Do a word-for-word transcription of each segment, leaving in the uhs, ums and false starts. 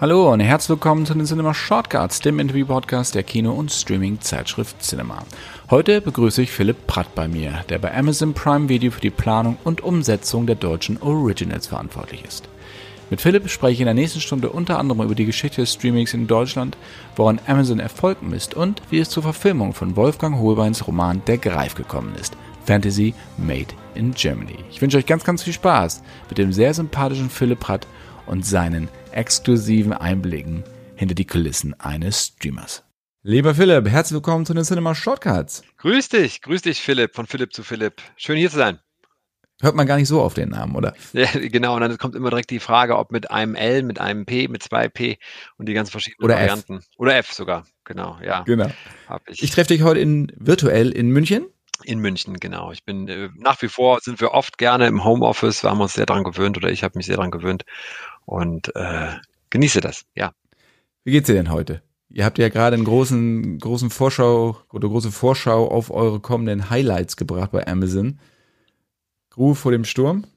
Hallo und herzlich willkommen zu den Cinema Shortcuts, dem Interview-Podcast der Kino- und Streaming-Zeitschrift Cinema. Heute begrüße ich Philipp Pratt bei mir, der bei Amazon Prime Video für die Planung und Umsetzung der deutschen Originals verantwortlich ist. Mit Philipp spreche ich in der nächsten Stunde unter anderem über die Geschichte des Streamings in Deutschland, woran Amazon Erfolg misst und wie es zur Verfilmung von Wolfgang Hohlbeins Roman Der Greif gekommen ist. Fantasy Made in Germany. Ich wünsche euch ganz, ganz viel Spaß mit dem sehr sympathischen Philipp Pratt und seinen exklusiven Einblicken hinter die Kulissen eines Streamers. Lieber Philipp, herzlich willkommen zu den Cinema Shortcuts. Grüß dich, grüß dich Philipp, von Philipp zu Philipp. Schön hier zu sein. Hört man gar nicht so auf den Namen, oder? Ja, genau, und dann kommt immer direkt die Frage, ob mit einem L, mit einem P, mit zwei P und die ganz verschiedenen Oder Varianten. F. Oder F sogar, genau, ja. Genau. Hab ich. Ich treffe dich heute in, virtuell in München. In München, genau. Ich bin äh, nach wie vor, sind wir oft gerne im Homeoffice, wir haben uns sehr daran gewöhnt oder ich habe mich sehr daran gewöhnt und äh, genieße das, ja. Wie geht's dir denn heute? Ihr habt ja gerade einen großen, großen Vorschau oder große Vorschau auf eure kommenden Highlights gebracht bei Amazon. Ruhe vor dem Sturm?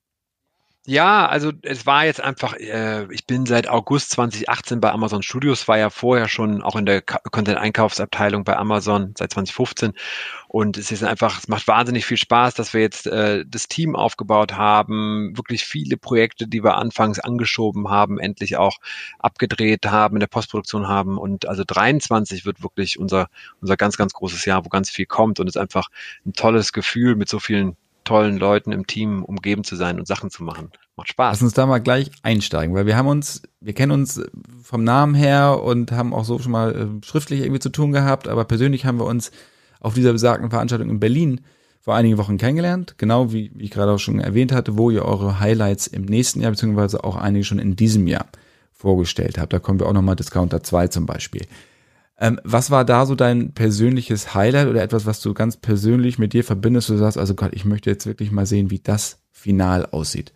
Ja, also es war jetzt einfach, äh, ich bin seit August zwanzig achtzehn bei Amazon Studios, war ja vorher schon auch in der Ka- Content-Einkaufsabteilung bei Amazon seit zwanzig fünfzehn und es ist einfach, es macht wahnsinnig viel Spaß, dass wir jetzt äh, das Team aufgebaut haben, wirklich viele Projekte, die wir anfangs angeschoben haben, endlich auch abgedreht haben, in der Postproduktion haben und also dreiundzwanzig wird wirklich unser, unser ganz, ganz großes Jahr, wo ganz viel kommt und es ist einfach ein tolles Gefühl mit so vielen tollen Leuten im Team umgeben zu sein und Sachen zu machen. Macht Spaß. Lass uns da mal gleich einsteigen, weil wir haben uns, wir kennen uns vom Namen her und haben auch so schon mal äh, schriftlich irgendwie zu tun gehabt, aber persönlich haben wir uns auf dieser besagten Veranstaltung in Berlin vor einigen Wochen kennengelernt, genau wie, wie ich gerade auch schon erwähnt hatte, wo ihr eure Highlights im nächsten Jahr, beziehungsweise auch einige schon in diesem Jahr vorgestellt habt. Da kommen wir auch nochmal Discounter zwei zum Beispiel. Ähm, was war da so dein persönliches Highlight oder etwas, was du ganz persönlich mit dir verbindest, wo du sagst, also Gott, ich möchte jetzt wirklich mal sehen, wie das final aussieht?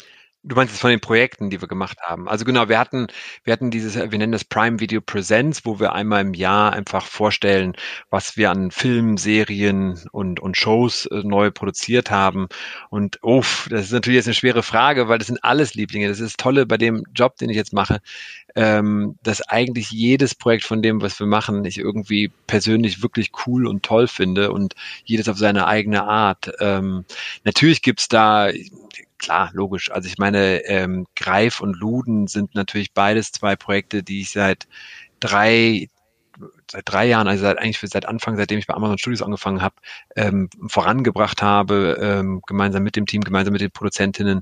Du meinst jetzt von den Projekten, die wir gemacht haben. Also genau, wir hatten, wir hatten dieses, wir nennen das Prime Video Presents, wo wir einmal im Jahr einfach vorstellen, was wir an Filmen, Serien und, und Shows äh, neu produziert haben. Und uff, das ist natürlich jetzt eine schwere Frage, weil das sind alles Lieblinge. Das ist das Tolle bei dem Job, den ich jetzt mache, ähm, dass eigentlich jedes Projekt von dem, was wir machen, ich irgendwie persönlich wirklich cool und toll finde und jedes auf seine eigene Art. Ähm, natürlich gibt's da Klar, logisch. Also ich meine, ähm, Greif und Luden sind natürlich beides zwei Projekte, die ich seit drei seit drei Jahren, also seit, eigentlich seit Anfang, seitdem ich bei Amazon Studios angefangen habe, ähm, vorangebracht habe, ähm, gemeinsam mit dem Team, gemeinsam mit den Produzentinnen.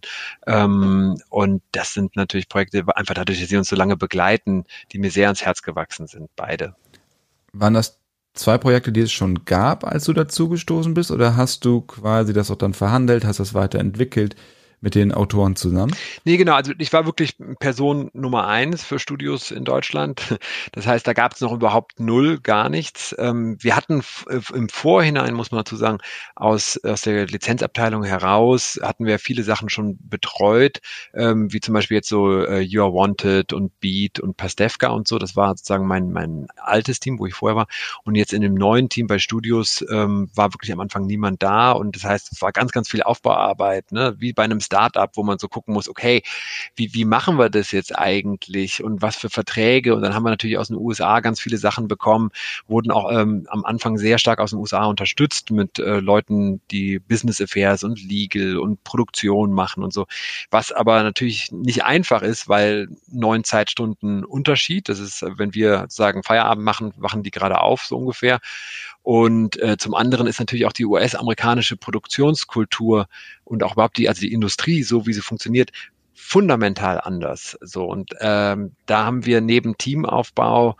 Ähm, und das sind natürlich Projekte, einfach dadurch, dass sie uns so lange begleiten, die mir sehr ans Herz gewachsen sind, beide. Waren das zwei Projekte, die es schon gab, als du dazu gestoßen bist, oder hast du quasi das auch dann verhandelt, hast das weiterentwickelt mit den Autoren zusammen? Nee, genau. Also ich war wirklich Person Nummer eins für Studios in Deutschland. Das heißt, da gab es noch überhaupt null, gar nichts. Ähm, wir hatten f- äh, im Vorhinein, muss man dazu sagen, aus, aus der Lizenzabteilung heraus, hatten wir viele Sachen schon betreut, ähm, wie zum Beispiel jetzt so äh, You Are Wanted und Beat und Pastewka und so. Das war sozusagen mein, mein altes Team, wo ich vorher war. Und jetzt in dem neuen Team bei Studios ähm, war wirklich am Anfang niemand da. Und das heißt, es war ganz, ganz viel Aufbauarbeit, ne? Wie bei einem Startup, wo man so gucken muss, okay, wie, wie machen wir das jetzt eigentlich und was für Verträge? Und dann haben wir natürlich aus den U S A ganz viele Sachen bekommen, wurden auch ähm, am Anfang sehr stark aus den U S A unterstützt mit äh, Leuten, die Business Affairs und Legal und Produktion machen und so, was aber natürlich nicht einfach ist, weil neun Zeitstunden Unterschied, das ist, wenn wir sagen Feierabend machen, wachen die gerade auf, so ungefähr. Und äh, zum anderen ist natürlich auch die U S-amerikanische Produktionskultur und auch überhaupt die, also die Industrie, so wie sie funktioniert, fundamental anders. So und ähm, da haben wir neben Teamaufbau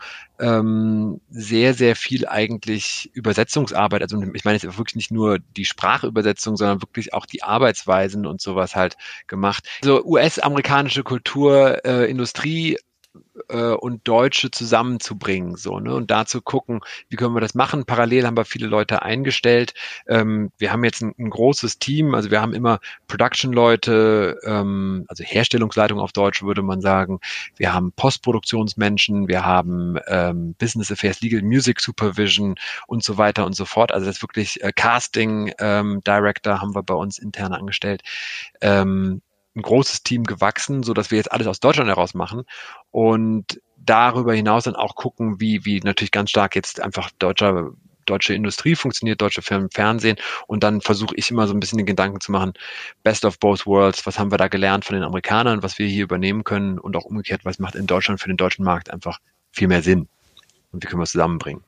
ähm, sehr, sehr viel eigentlich Übersetzungsarbeit. Also ich meine jetzt wirklich nicht nur die Sprachübersetzung, sondern wirklich auch die Arbeitsweisen und sowas halt gemacht. Also U S-amerikanische Kultur, äh, Industrie äh, und Deutsche zusammenzubringen, so, ne, und da zu gucken, wie können wir das machen. Parallel haben wir viele Leute eingestellt. Ähm, wir haben jetzt ein, ein großes Team, also wir haben immer Production-Leute, ähm, also Herstellungsleitung auf Deutsch würde man sagen. Wir haben Postproduktionsmenschen, wir haben ähm, Business Affairs, Legal Music Supervision und so weiter und so fort. Also das ist wirklich äh, Casting ähm, Director haben wir bei uns intern angestellt. Ähm, ein großes Team gewachsen, so dass wir jetzt alles aus Deutschland heraus machen und darüber hinaus dann auch gucken, wie, wie natürlich ganz stark jetzt einfach deutscher deutsche Industrie funktioniert, deutsche Film, Fernsehen und dann versuche ich immer so ein bisschen den Gedanken zu machen, best of both worlds, was haben wir da gelernt von den Amerikanern, was wir hier übernehmen können und auch umgekehrt, was macht in Deutschland für den deutschen Markt einfach viel mehr Sinn und wie können wir es zusammenbringen.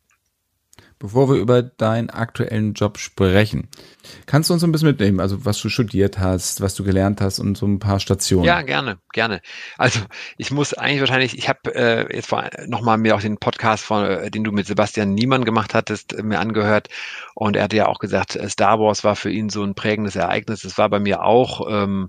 Bevor wir über deinen aktuellen Job sprechen, kannst du uns ein bisschen mitnehmen, also was du studiert hast, was du gelernt hast und so ein paar Stationen? Ja, gerne, gerne. Also ich muss eigentlich wahrscheinlich, ich habe äh, jetzt nochmal mir auch den Podcast, von, äh, den du mit Sebastian Niemann gemacht hattest, äh, mir angehört und er hatte ja auch gesagt, äh, Star Wars war für ihn so ein prägendes Ereignis. Das war bei mir auch. Ähm,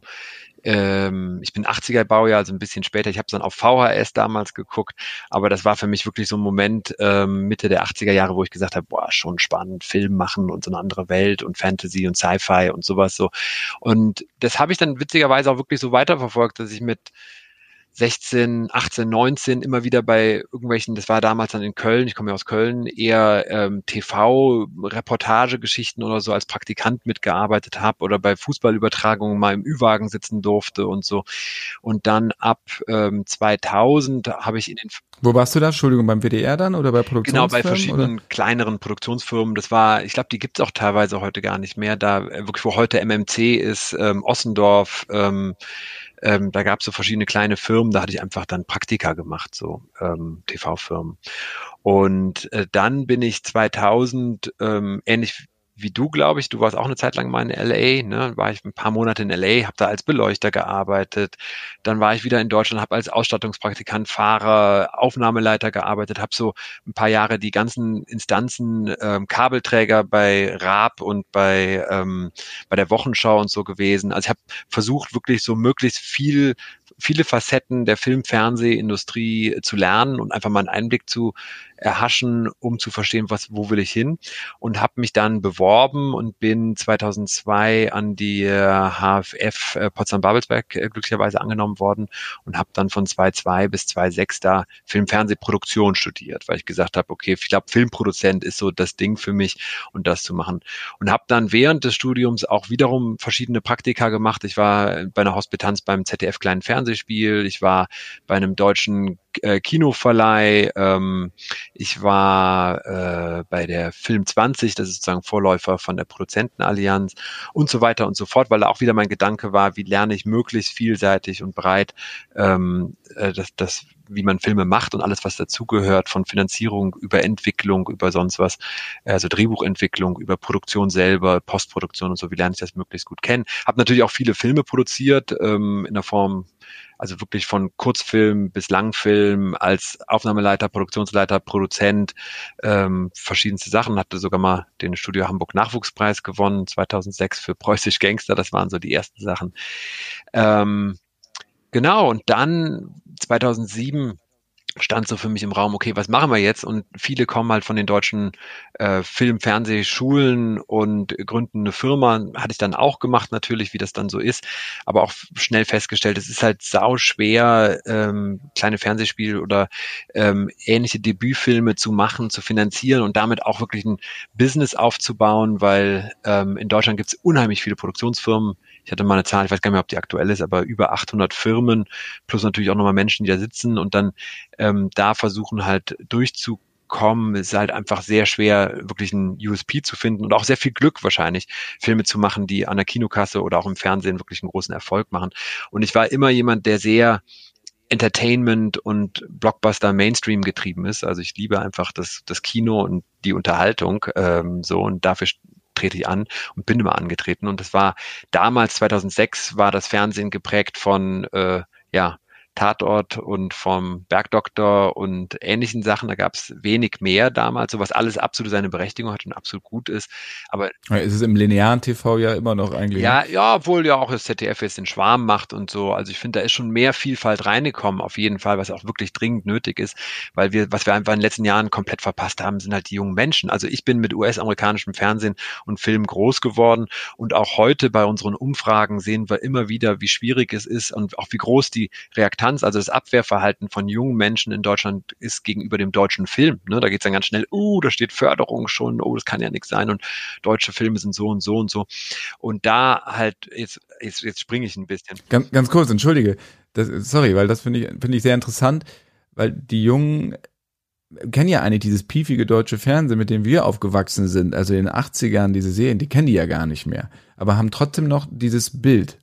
ähm, ich bin achtziger Baujahr, also ein bisschen später. Ich habe es dann auf V H S damals geguckt, aber das war für mich wirklich so ein Moment ähm, Mitte der achtziger Jahre, wo ich gesagt habe, boah, schon spannend, Film machen und so eine andere Welt und Fantasy und Sci-Fi und sowas so. Und das habe ich dann witzigerweise auch wirklich so weiterverfolgt, dass ich mit sechzehn, achtzehn, neunzehn immer wieder bei irgendwelchen, das war damals dann in Köln, ich komme ja aus Köln, eher ähm, T V, Reportagegeschichten oder so als Praktikant mitgearbeitet habe oder bei Fußballübertragungen mal im Ü-Wagen sitzen durfte und so. Und dann ab ähm, zweitausend habe ich in den Wo warst du da? Entschuldigung, beim W D R dann oder bei Genau, bei Produktionsfirmen? verschiedenen Oder? kleineren Produktionsfirmen. Das war, ich glaube, die gibt's auch teilweise heute gar nicht mehr. Da äh, wirklich, wo heute M M C ist, ähm, Ossendorf, ähm, ähm, da gab's so verschiedene kleine Firmen. Da hatte ich einfach dann Praktika gemacht, so ähm, T V-Firmen. Und äh, dann bin ich zweitausend, ähm, ähnlich wie du, glaube ich, du warst auch eine Zeit lang mal in L A, ne? War ich ein paar Monate in L A, habe da als Beleuchter gearbeitet. Dann war ich wieder in Deutschland, habe als Ausstattungspraktikant, Fahrer, Aufnahmeleiter gearbeitet, habe so ein paar Jahre die ganzen Instanzen, ähm, Kabelträger bei Raab und bei ähm, bei der Wochenschau und so gewesen. Also ich habe versucht, wirklich so möglichst viel viele Facetten der Film-Fernsehindustrie zu lernen und einfach mal einen Einblick zu erhaschen, um zu verstehen, was, wo will ich hin und habe mich dann beworben und bin zweitausendzwei an die H F F äh, Potsdam-Babelsberg äh, glücklicherweise angenommen worden und habe dann von zweitausendzwei bis zweitausendsechs da Film-Fernsehproduktion studiert, weil ich gesagt habe, okay, ich glaube, Filmproduzent ist so das Ding für mich und das zu machen. Und habe dann während des Studiums auch wiederum verschiedene Praktika gemacht. Ich war bei einer Hospitanz beim Z D F Kleinen Fernsehspiel, ich war bei einem deutschen äh, Kinoverleih, ähm, ich war äh, bei der Film zwanzig, das ist sozusagen Vorläufer von der Produzentenallianz und so weiter und so fort, weil da auch wieder mein Gedanke war, wie lerne ich möglichst vielseitig und breit ähm, äh, das, das, wie man Filme macht und alles, was dazugehört, von Finanzierung über Entwicklung, über sonst was, also Drehbuchentwicklung, über Produktion selber, Postproduktion und so, wie lerne ich das möglichst gut kennen. Habe natürlich auch viele Filme produziert, ähm, in der Form, also wirklich von Kurzfilm bis Langfilm, als Aufnahmeleiter, Produktionsleiter, Produzent, ähm, verschiedenste Sachen. Hatte sogar mal den Studio Hamburg Nachwuchspreis gewonnen, zweitausendsechs für Preußisch Gangster. Das waren so die ersten Sachen. Ähm, genau, und dann zweitausendsieben stand so für mich im Raum, okay, was machen wir jetzt? Und viele kommen halt von den deutschen äh, Film-, Fernsehschulen und gründen eine Firma. Hatte ich dann auch gemacht natürlich, wie das dann so ist, aber auch schnell festgestellt, es ist halt sau schwer, ähm, kleine Fernsehspiele oder ähm, ähnliche Debütfilme zu machen, zu finanzieren und damit auch wirklich ein Business aufzubauen, weil ähm, in Deutschland gibt es unheimlich viele Produktionsfirmen. Ich hatte mal eine Zahl, ich weiß gar nicht mehr, ob die aktuell ist, aber über achthundert Firmen plus natürlich auch nochmal Menschen, die da sitzen und dann ähm, da versuchen halt durchzukommen. Es ist halt einfach sehr schwer, wirklich ein U S P zu finden und auch sehr viel Glück wahrscheinlich, Filme zu machen, die an der Kinokasse oder auch im Fernsehen wirklich einen großen Erfolg machen. Und ich war immer jemand, der sehr Entertainment und Blockbuster Mainstream getrieben ist. Also ich liebe einfach das, das Kino und die Unterhaltung ähm, so und dafür trete ich an und bin immer angetreten. Und das war damals, zweitausendsechs, war das Fernsehen geprägt von äh, ja Tatort und vom Bergdoktor und ähnlichen Sachen. Da gab es wenig mehr damals, so was alles absolut seine Berechtigung hat und absolut gut ist. Aber ja, ist es im linearen T V ja immer noch eigentlich. ja, Ne? ja, obwohl ja auch das Z D F jetzt den Schwarm macht und so. Also ich finde, da ist schon mehr Vielfalt reingekommen, auf jeden Fall, was auch wirklich dringend nötig ist, weil wir, was wir einfach in den letzten Jahren komplett verpasst haben, sind halt die jungen Menschen. Also ich bin mit U S-amerikanischem Fernsehen und Film groß geworden und auch heute bei unseren Umfragen sehen wir immer wieder, wie schwierig es ist und auch wie groß die Reaktanz Akzeptanz, also das Abwehrverhalten von jungen Menschen in Deutschland ist gegenüber dem deutschen Film. Ne? Da geht es dann ganz schnell, uh, da steht Förderung schon, oh, das kann ja nichts sein und deutsche Filme sind so und so und so. Und da halt, jetzt, jetzt, jetzt springe ich ein bisschen. Ganz, ganz kurz, entschuldige. Das, sorry, weil das finde ich, finde ich sehr interessant, weil die Jungen kennen ja eigentlich dieses piefige deutsche Fernsehen, mit dem wir aufgewachsen sind, also in den achtzigern, diese Serien, die kennen die ja gar nicht mehr, aber haben trotzdem noch dieses Bild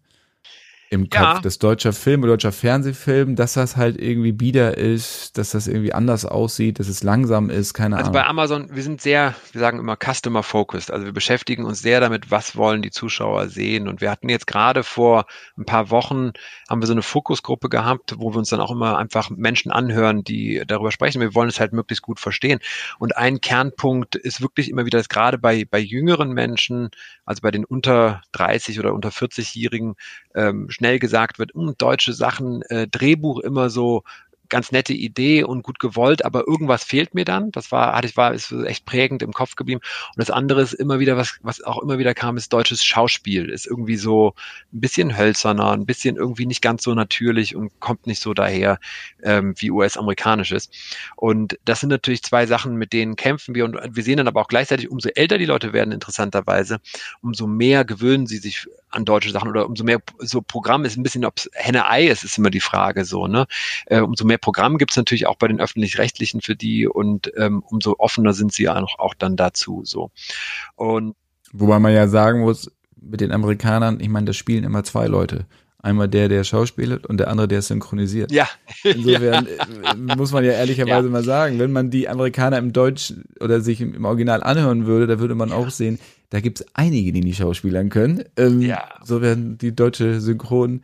im Kopf, Ja. dass deutscher Film oder deutscher Fernsehfilm, dass das halt irgendwie bieder ist, dass das irgendwie anders aussieht, dass es langsam ist, keine Also Ahnung. bei Amazon, wir sind sehr, wir sagen immer Customer Focused. Also wir beschäftigen uns sehr damit, was wollen die Zuschauer sehen. Und wir hatten jetzt gerade vor ein paar Wochen, haben wir so eine Fokusgruppe gehabt, wo wir uns dann auch immer einfach Menschen anhören, die darüber sprechen. Wir wollen es halt möglichst gut verstehen. Und ein Kernpunkt ist wirklich immer wieder, dass gerade bei, bei jüngeren Menschen, also bei den unter dreißig oder unter vierzig-Jährigen, ähm, schnell gesagt wird, hm, deutsche Sachen, äh, Drehbuch immer so ganz nette Idee und gut gewollt, aber irgendwas fehlt mir dann. Das war, hatte ich, war, ist echt prägend im Kopf geblieben. Und das andere ist immer wieder, was, was auch immer wieder kam, ist deutsches Schauspiel. Ist irgendwie so ein bisschen hölzerner, ein bisschen irgendwie nicht ganz so natürlich und kommt nicht so daher, ähm, wie U S-amerikanisches. Und das sind natürlich zwei Sachen, mit denen kämpfen wir. Und wir sehen dann aber auch gleichzeitig, umso älter die Leute werden, interessanterweise, umso mehr gewöhnen sie sich an deutsche Sachen oder umso mehr so Programm ist ein bisschen, ob es Henne-Ei ist, ist immer die Frage so, ne? Äh, umso mehr Programm gibt es natürlich auch bei den Öffentlich-Rechtlichen für die und ähm, umso offener sind sie auch, auch dann dazu so. Und Wobei man ja sagen muss, mit den Amerikanern, ich meine, da spielen immer zwei Leute. Einmal der, der schauspielt und der andere, der synchronisiert. ja, Insofern ja. äh, muss man ja ehrlicherweise Ja. mal sagen, wenn man die Amerikaner im Deutsch oder sich im, im Original anhören würde, da würde man Ja. auch sehen, da gibt's einige, die nicht schauspielern können. Ähm, Ja. So werden die deutsche Synchronabteilung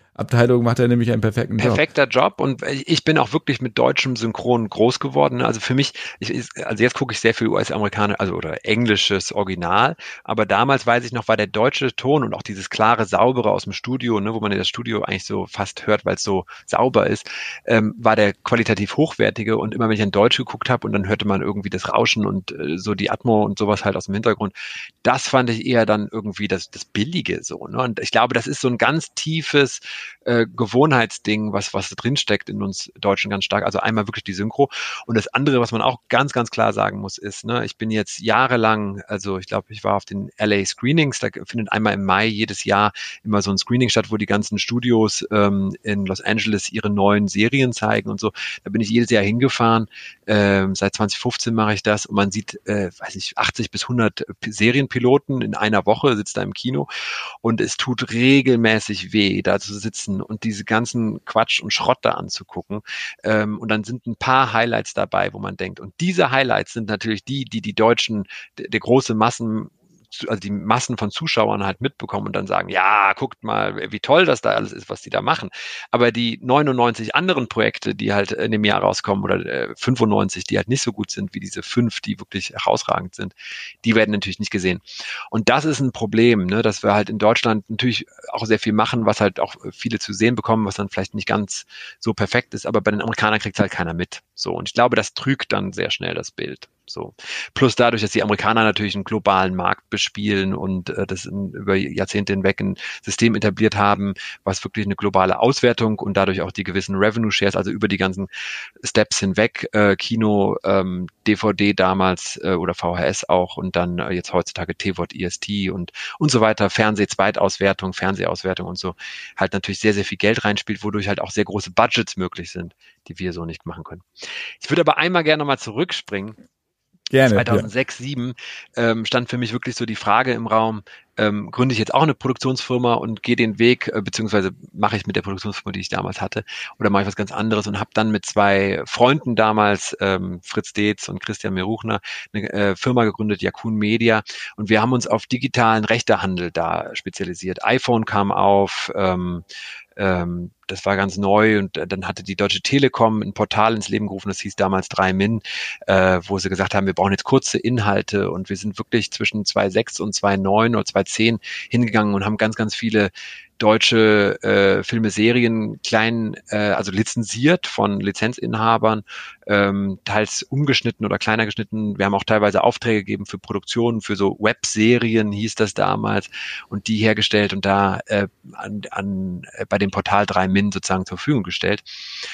Und macht ja nämlich einen perfekten Job. perfekter Job und ich bin auch wirklich mit deutschem Synchron groß geworden. Also für mich, ich, also jetzt gucke ich sehr viel U S-Amerikaner, also oder englisches Original, aber damals weiß ich noch, war der deutsche Ton und auch dieses klare, saubere aus dem Studio, ne, wo man in das Studio eigentlich so fast hört, weil es so sauber ist, ähm, war der qualitativ hochwertige und immer wenn ich an Deutsch geguckt habe und dann hörte man irgendwie das Rauschen und äh, so die Atmo und sowas halt aus dem Hintergrund, das fand ich eher dann irgendwie das, das Billige so. Ne? Und ich glaube, das ist so ein ganz tiefes äh, Gewohnheitsding, was, was drinsteckt in uns Deutschen ganz stark. Also einmal wirklich die Synchro. Und das andere, was man auch ganz, ganz klar sagen muss, ist, ne, ich bin jetzt jahrelang, also ich glaube, ich war auf den L A Screenings, da findet einmal im Mai jedes Jahr immer so ein Screening statt, wo die ganzen Studios ähm, in Los Angeles ihre neuen Serien zeigen und so. Da bin ich jedes Jahr hingefahren. Ähm, seit zwanzig fünfzehn mache ich das und man sieht, äh, weiß ich, achtzig bis hundert Serienpiloten in einer Woche, sitzt da im Kino und es tut regelmäßig weh, da zu sitzen und diese ganzen Quatsch und Schrott da anzugucken. Ähm, und dann sind ein paar Highlights dabei, wo man denkt, und diese Highlights sind natürlich die, die die Deutschen, der, der große Massen also die Massen von Zuschauern halt mitbekommen und dann sagen, ja, guckt mal, wie toll das da alles ist, was die da machen. Aber die neunundneunzig anderen Projekte, die halt in dem Jahr rauskommen oder äh, fünfundneunzig, die halt nicht so gut sind wie diese fünf, die wirklich herausragend sind, die werden natürlich nicht gesehen. Und das ist ein Problem, ne, dass wir halt in Deutschland natürlich auch sehr viel machen, was halt auch viele zu sehen bekommen, was dann vielleicht nicht ganz so perfekt ist, aber bei den Amerikanern kriegt es halt keiner mit. So, und ich glaube, das trügt dann sehr schnell das Bild. So. Plus dadurch, dass die Amerikaner natürlich einen globalen Markt bespielen und äh, das in, über Jahrzehnte hinweg ein System etabliert haben, was wirklich eine globale Auswertung und dadurch auch die gewissen Revenue Shares, also über die ganzen Steps hinweg, äh, Kino, ähm, D V D damals äh, oder V H S auch und dann äh, jetzt heutzutage T V D, I S T und und so weiter, Fernseh-Zweitauswertung, Fernsehauswertung und so, halt natürlich sehr, sehr viel Geld reinspielt, wodurch halt auch sehr große Budgets möglich sind, die wir so nicht machen können. Ich würde aber einmal gerne nochmal zurückspringen. Gerne, zweitausendsechs, zweitausendsieben ähm, stand für mich wirklich so die Frage im Raum, ähm, gründe ich jetzt auch eine Produktionsfirma und gehe den Weg, äh, beziehungsweise mache ich mit der Produktionsfirma, die ich damals hatte, oder mache ich was ganz anderes und habe dann mit zwei Freunden damals, ähm, Fritz Deetz und Christian Meruchner, eine äh, Firma gegründet, Yakun Media, und wir haben uns auf digitalen Rechtehandel da spezialisiert. iPhone kam auf, ähm, ähm, das war ganz neu und äh, dann hatte die Deutsche Telekom ein Portal ins Leben gerufen, das hieß damals drei Min, äh, wo sie gesagt haben, wir brauchen jetzt kurze Inhalte und wir sind wirklich zwischen zwei Komma sechs und zwei Komma neun oder zwei Komma zehn hingegangen und haben ganz, ganz viele deutsche äh, Filme, Serien klein, äh, also lizenziert von Lizenzinhabern, ähm, teils umgeschnitten oder kleiner geschnitten. Wir haben auch teilweise Aufträge gegeben für Produktionen, für so Webserien hieß das damals und die hergestellt und da äh, an, an, äh, bei dem Portal drei Min Gewinn sozusagen zur Verfügung gestellt.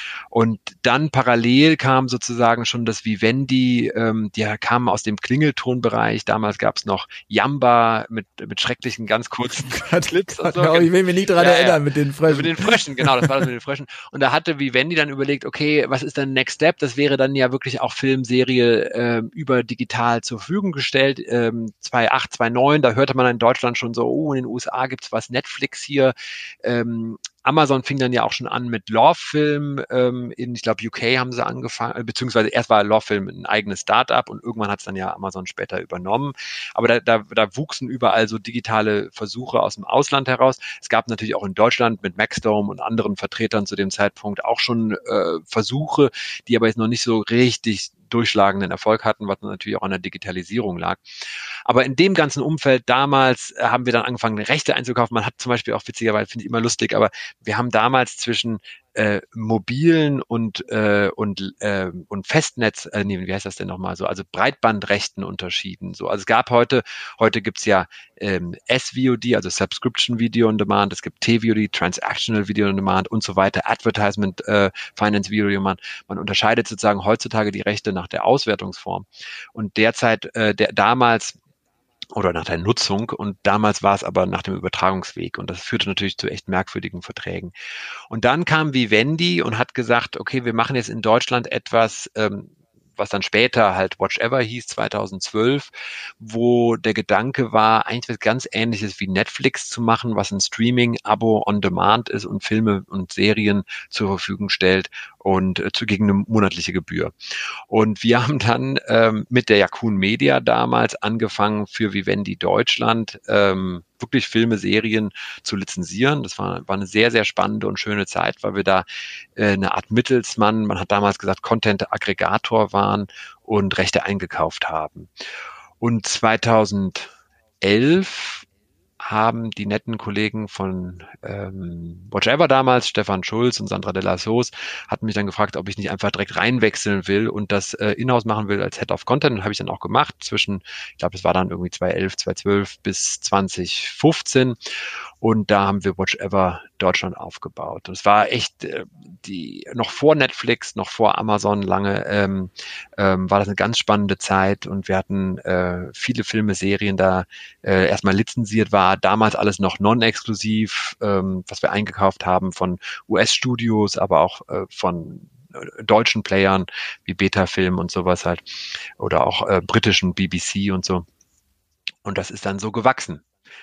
Und dann parallel kam sozusagen schon das Vivendi, ähm, die kamen aus dem Klingeltonbereich. Damals gab es noch Jamba mit, mit schrecklichen, ganz kurzen Clips. Und so. Ja, ich will mich nicht dran ja, erinnern ja. mit den Fröschen. Mit den Fröschen, genau, das war das mit den Fröschen. Und da hatte Vivendi dann überlegt, okay, was ist dann Next Step? Das wäre dann ja wirklich auch Filmserie äh, über digital zur Verfügung gestellt. Ähm, zweitausendacht, zweitausendneun, da hörte man in Deutschland schon so, oh, in den U S A gibt's was, Netflix hier. Ähm, Amazon fing dann ja auch schon an mit Love-Film. Ähm, in, ich glaube, U K haben sie angefangen, beziehungsweise erst war Love-Film ein eigenes Start-up und irgendwann hat es dann ja Amazon später übernommen. Aber da, da, da wuchsen überall so digitale Versuche aus dem Ausland heraus. Es gab natürlich auch in Deutschland mit Maxdome und anderen Vertretern zu dem Zeitpunkt auch schon äh, Versuche, die aber jetzt noch nicht so richtig durchschlagenden Erfolg hatten, was natürlich auch an der Digitalisierung lag. Aber in dem ganzen Umfeld damals äh, haben wir dann angefangen, Rechte einzukaufen. Man hat zum Beispiel auch witzigerweise, finde ich immer lustig, aber wir haben damals zwischen äh, mobilen und äh, und äh, und Festnetz, äh, nee, wie heißt das denn nochmal so, also Breitbandrechten unterschieden. So, also es gab heute, heute gibt's ja ähm, S V O D, also Subscription Video on Demand, es gibt T V O D, Transactional Video on Demand und so weiter, Advertisement äh, Finance Video on Demand. Man unterscheidet sozusagen heutzutage die Rechte nach der Auswertungsform. Und derzeit, äh, der damals oder nach der Nutzung und damals war es aber nach dem Übertragungsweg und das führte natürlich zu echt merkwürdigen Verträgen. Und dann kam Vivendi und hat gesagt, okay, wir machen jetzt in Deutschland etwas, ähm, was dann später halt Watch Ever hieß, zweitausendzwölf, wo der Gedanke war, eigentlich was ganz Ähnliches wie Netflix zu machen, was ein Streaming-Abo on Demand ist und Filme und Serien zur Verfügung stellt und äh, zu, gegen eine monatliche Gebühr. Und wir haben dann ähm, mit der Yakun Media damals angefangen, für Vivendi Deutschland ähm, wirklich Filme, Serien zu lizenzieren. Das war, war eine sehr, sehr spannende und schöne Zeit, weil wir da äh, eine Art Mittelsmann, man hat damals gesagt, Content-Aggregator waren und Rechte eingekauft haben. Und zweitausendelf haben die netten Kollegen von ähm, Watch Ever damals, Stefan Schulz und Sandra de la Soos, hatten mich dann gefragt, ob ich nicht einfach direkt reinwechseln will und das äh, in-house machen will als Head of Content. Und habe ich dann auch gemacht zwischen, ich glaube, es war dann irgendwie zweitausendelf, zweitausendzwölf bis zweitausendfünfzehn. Und da haben wir Watch Ever Deutschland aufgebaut. Und es war echt äh, die noch vor Netflix, noch vor Amazon lange, ähm, ähm, war das eine ganz spannende Zeit und wir hatten äh, viele Filme, Serien da äh, erstmal lizenziert, war damals alles noch non-exklusiv, ähm, was wir eingekauft haben von U S-Studios, aber auch äh, von deutschen Playern wie Beta-Film und sowas halt oder auch äh, britischen B B C und so. Und das ist dann so gewachsen.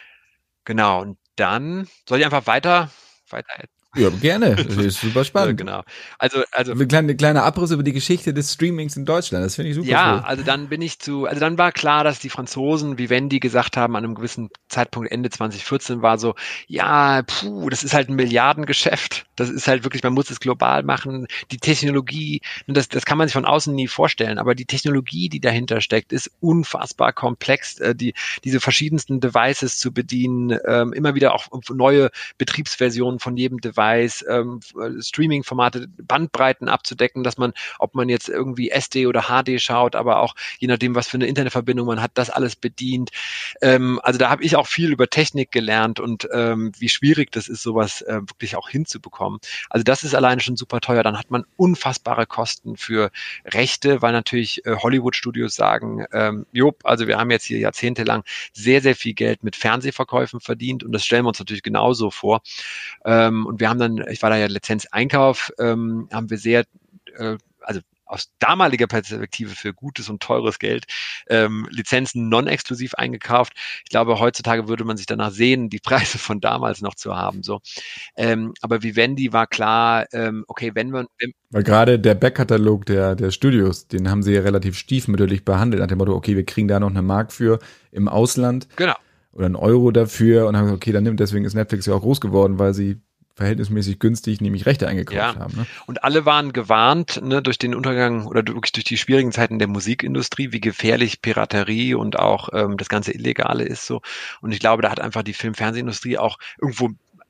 Genau, und dann soll ich einfach weiter, weiter. Ja, gerne. Das ist super spannend. Genau. Also, also. Eine kleine, kleine Abriss über die Geschichte des Streamings in Deutschland. Das finde ich super. Ja, cool. Also dann bin ich zu, also dann war klar, dass die Franzosen, Vivendi, gesagt haben, an einem gewissen Zeitpunkt Ende zweitausendvierzehn war so, ja, puh, das ist halt ein Milliardengeschäft. Das ist halt wirklich, man muss es global machen. Die Technologie, das, das kann man sich von außen nie vorstellen, aber die Technologie, die dahinter steckt, ist unfassbar komplex. Die, diese verschiedensten Devices zu bedienen, ähm, immer wieder auch neue Betriebsversionen von jedem Device, ähm, Streaming-Formate, Bandbreiten abzudecken, dass man, ob man jetzt irgendwie S D oder H D schaut, aber auch je nachdem, was für eine Internetverbindung man hat, das alles bedient. Ähm, also da habe ich auch viel über Technik gelernt und ähm, wie schwierig das ist, sowas äh, wirklich auch hinzubekommen. Also das ist alleine schon super teuer. Dann hat man unfassbare Kosten für Rechte, weil natürlich äh, Hollywood-Studios sagen, ähm, Job, also wir haben jetzt hier jahrzehntelang sehr, sehr viel Geld mit Fernsehverkäufen verdient und das stellen wir uns natürlich genauso vor. Ähm, und wir haben dann, ich war da ja Lizenzeinkauf, ähm, haben wir sehr, äh, also aus damaliger Perspektive für gutes und teures Geld ähm, Lizenzen non-exklusiv eingekauft. Ich glaube, heutzutage würde man sich danach sehen, die Preise von damals noch zu haben. So, ähm, aber Vivendi war klar, ähm, okay, wenn wir... Wenn Weil gerade der Backkatalog der, der Studios, den haben sie ja relativ stiefmütterlich behandelt, nach dem Motto, okay, wir kriegen da noch eine Mark für im Ausland. Genau. Oder einen Euro dafür und haben gesagt, okay, dann nimmt, deswegen ist Netflix ja auch groß geworden, weil sie verhältnismäßig günstig nämlich Rechte eingekauft ja. haben. Ne? Und alle waren gewarnt, ne, durch den Untergang oder wirklich durch die schwierigen Zeiten der Musikindustrie, wie gefährlich Piraterie und auch ähm, das ganze Illegale ist so. Und ich glaube, da hat einfach die Film-Fernsehindustrie auch irgendwo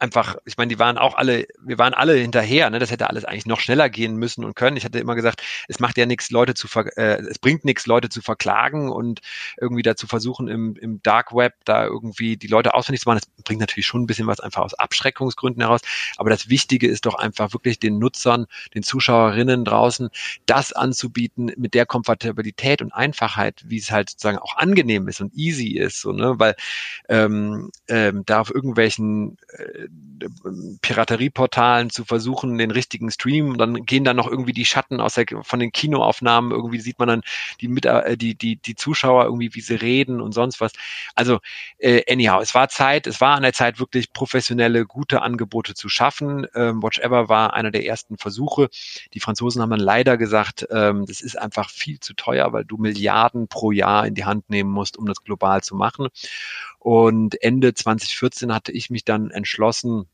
einfach, ich meine, die waren auch alle, wir waren alle hinterher, ne? Das hätte alles eigentlich noch schneller gehen müssen und können. Ich hatte immer gesagt, es macht ja nichts, Leute zu, ver äh, es bringt nichts, Leute zu verklagen und irgendwie dazu versuchen, im, im Dark Web da irgendwie die Leute ausfindig zu machen. Das bringt natürlich schon ein bisschen was einfach aus Abschreckungsgründen heraus. Aber das Wichtige ist doch einfach wirklich den Nutzern, den Zuschauerinnen draußen, das anzubieten mit der Komfortabilität und Einfachheit, wie es halt sozusagen auch angenehm ist und easy ist, so, ne? Weil ähm, ähm, da auf irgendwelchen äh, Piraterieportalen zu versuchen, den richtigen Stream, und dann gehen dann noch irgendwie die Schatten aus der, von den Kinoaufnahmen, irgendwie sieht man dann die, Mit äh, die, die, die Zuschauer irgendwie, wie sie reden und sonst was. Also äh, anyhow, es war Zeit, es war an der Zeit, wirklich professionelle, gute Angebote zu schaffen. Ähm, Watch Ever war einer der ersten Versuche. Die Franzosen haben dann leider gesagt, ähm, das ist einfach viel zu teuer, weil du Milliarden pro Jahr in die Hand nehmen musst, um das global zu machen. Und Ende zwanzig vierzehn hatte ich mich dann entschlossen,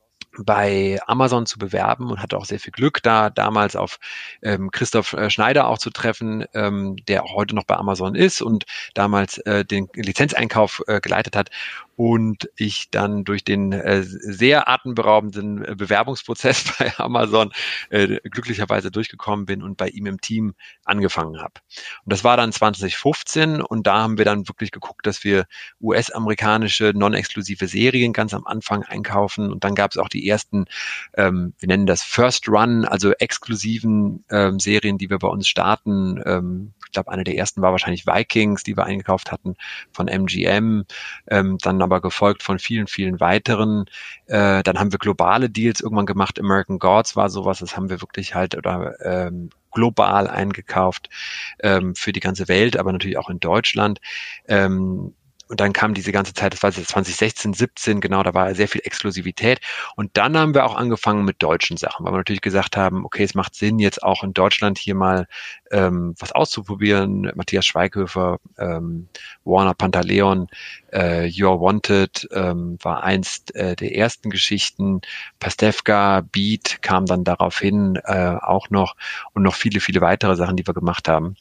bei Amazon zu bewerben und hatte auch sehr viel Glück, da damals auf ähm, Christoph äh, Schneider auch zu treffen, ähm, der auch heute noch bei Amazon ist und damals äh, den Lizenzeinkauf äh, geleitet hat. Und ich dann durch den äh, sehr atemberaubenden äh, Bewerbungsprozess bei Amazon äh, glücklicherweise durchgekommen bin und bei ihm im Team angefangen habe. Und das war dann zwanzig fünfzehn und da haben wir dann wirklich geguckt, dass wir U S-amerikanische non-exklusive Serien ganz am Anfang einkaufen. Und dann gab es auch die ersten, ähm, wir nennen das First Run, also exklusiven ähm, Serien, die wir bei uns starten. Ähm, ich glaube, eine der ersten war wahrscheinlich Vikings, die wir eingekauft hatten von M G M. Ähm, dann aber gefolgt von vielen, vielen weiteren. Äh, dann haben wir globale Deals irgendwann gemacht. American Gods war sowas, das haben wir wirklich halt oder ähm, global eingekauft ähm, für die ganze Welt, aber natürlich auch in Deutschland. Ähm, und dann kam diese ganze Zeit, das war zwanzig sechzehn, siebzehn, genau, da war sehr viel Exklusivität. Und dann haben wir auch angefangen mit deutschen Sachen, weil wir natürlich gesagt haben, okay, es macht Sinn, jetzt auch in Deutschland hier mal ähm, was auszuprobieren. Matthias Schweighöfer, ähm, Warner Pantaleon, äh, You're Wanted ähm, war einst äh, der ersten Geschichten. Pastewka, Beat kam dann daraufhin äh, auch noch und noch viele, viele weitere Sachen, die wir gemacht haben.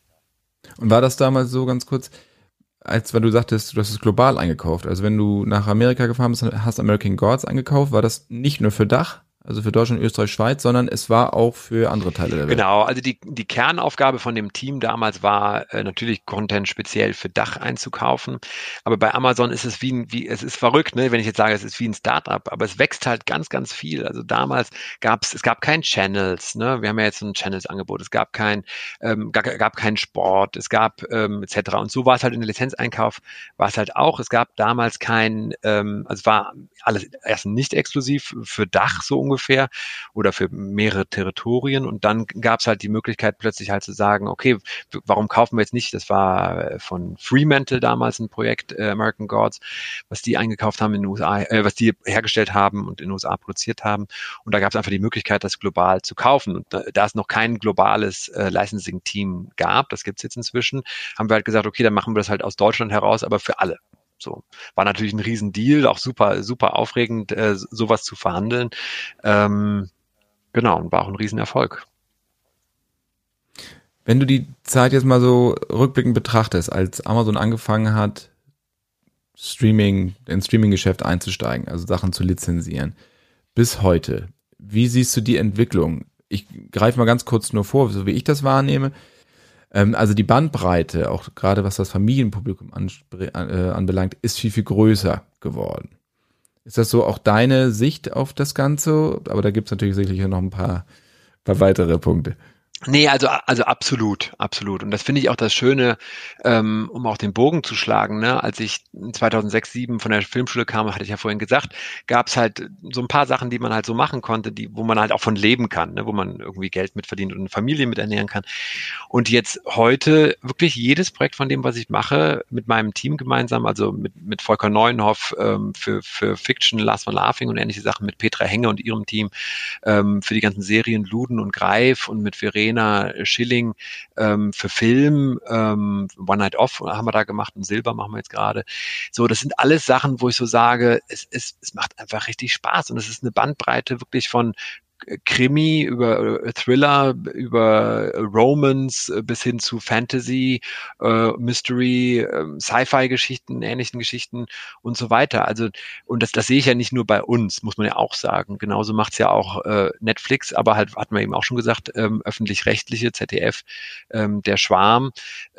Und war das damals so, ganz kurz, als weil du sagtest, du hast es global eingekauft, also wenn du nach Amerika gefahren bist, hast American Gods eingekauft, war das nicht nur für Dach, also für Deutschland, Österreich, Schweiz, sondern es war auch für andere Teile der Welt. Genau, also die, die Kernaufgabe von dem Team damals war äh, natürlich Content speziell für Dach einzukaufen, aber bei Amazon ist es wie ein, wie, es ist verrückt, ne, wenn ich jetzt sage, es ist wie ein Startup, aber es wächst halt ganz, ganz viel. Also damals gab es, es gab kein Channels, ne, wir haben ja jetzt ein Channels-Angebot, es gab kein, ähm, gab, gab keinen Sport, es gab ähm, et cetera. Und so war es halt in der Lizenzeinkauf, war es halt auch, es gab damals kein, ähm, also war alles erst nicht exklusiv für Dach so ungefähr oder für mehrere Territorien und dann gab es halt die Möglichkeit plötzlich halt zu sagen, okay, warum kaufen wir jetzt nicht, das war von Fremantle damals ein Projekt, äh, American Gods, was die eingekauft haben in den U S A, äh, was die hergestellt haben und in den U S A produziert haben und da gab es einfach die Möglichkeit, das global zu kaufen und da, da es noch kein globales äh, Licensing-Team gab, das gibt es jetzt inzwischen, haben wir halt gesagt, okay, dann machen wir das halt aus Deutschland heraus, aber für alle. So, war natürlich ein Riesendeal, auch super, super aufregend, äh, sowas zu verhandeln. Ähm, genau, und war auch ein Riesenerfolg. Wenn du die Zeit jetzt mal so rückblickend betrachtest, als Amazon angefangen hat, Streaming, ins Streaming-Geschäft einzusteigen, also Sachen zu lizenzieren, bis heute, wie siehst du die Entwicklung? Ich greife mal ganz kurz nur vor, so wie ich das wahrnehme. Also die Bandbreite, auch gerade was das Familienpublikum anbelangt, ist viel, viel größer geworden. Ist das so auch deine Sicht auf das Ganze? Aber da gibt es natürlich sicherlich noch ein paar, paar weitere Punkte. Nee, also also absolut, absolut. Und das finde ich auch das Schöne, ähm, um auch den Bogen zu schlagen. Ne? Als ich zweitausendsechs, sieben von der Filmschule kam, hatte ich ja vorhin gesagt, gab es halt so ein paar Sachen, die man halt so machen konnte, die, wo man halt auch von leben kann, ne? Wo man irgendwie Geld mit verdient und eine Familie mit ernähren kann. Und jetzt heute wirklich jedes Projekt von dem, was ich mache, mit meinem Team gemeinsam, also mit mit Volker Neuenhoff ähm, für für Fiction, Last One Laughing und ähnliche Sachen, mit Petra Henge und ihrem Team ähm, für die ganzen Serien Luden und Greif und mit Verena Schilling ähm, für Film, ähm, One Night Off haben wir da gemacht und Silber machen wir jetzt gerade. So, das sind alles Sachen, wo ich so sage, es, es, es macht einfach richtig Spaß und es ist eine Bandbreite wirklich von Krimi, über Thriller, über Romance bis hin zu Fantasy, äh, Mystery, äh, Sci-Fi-Geschichten, ähnlichen Geschichten und so weiter. Also, und das, das sehe ich ja nicht nur bei uns, muss man ja auch sagen. Genauso macht's ja auch äh, Netflix, aber halt, hatten wir eben auch schon gesagt, ähm, öffentlich-rechtliche, Z D F, ähm, der Schwarm,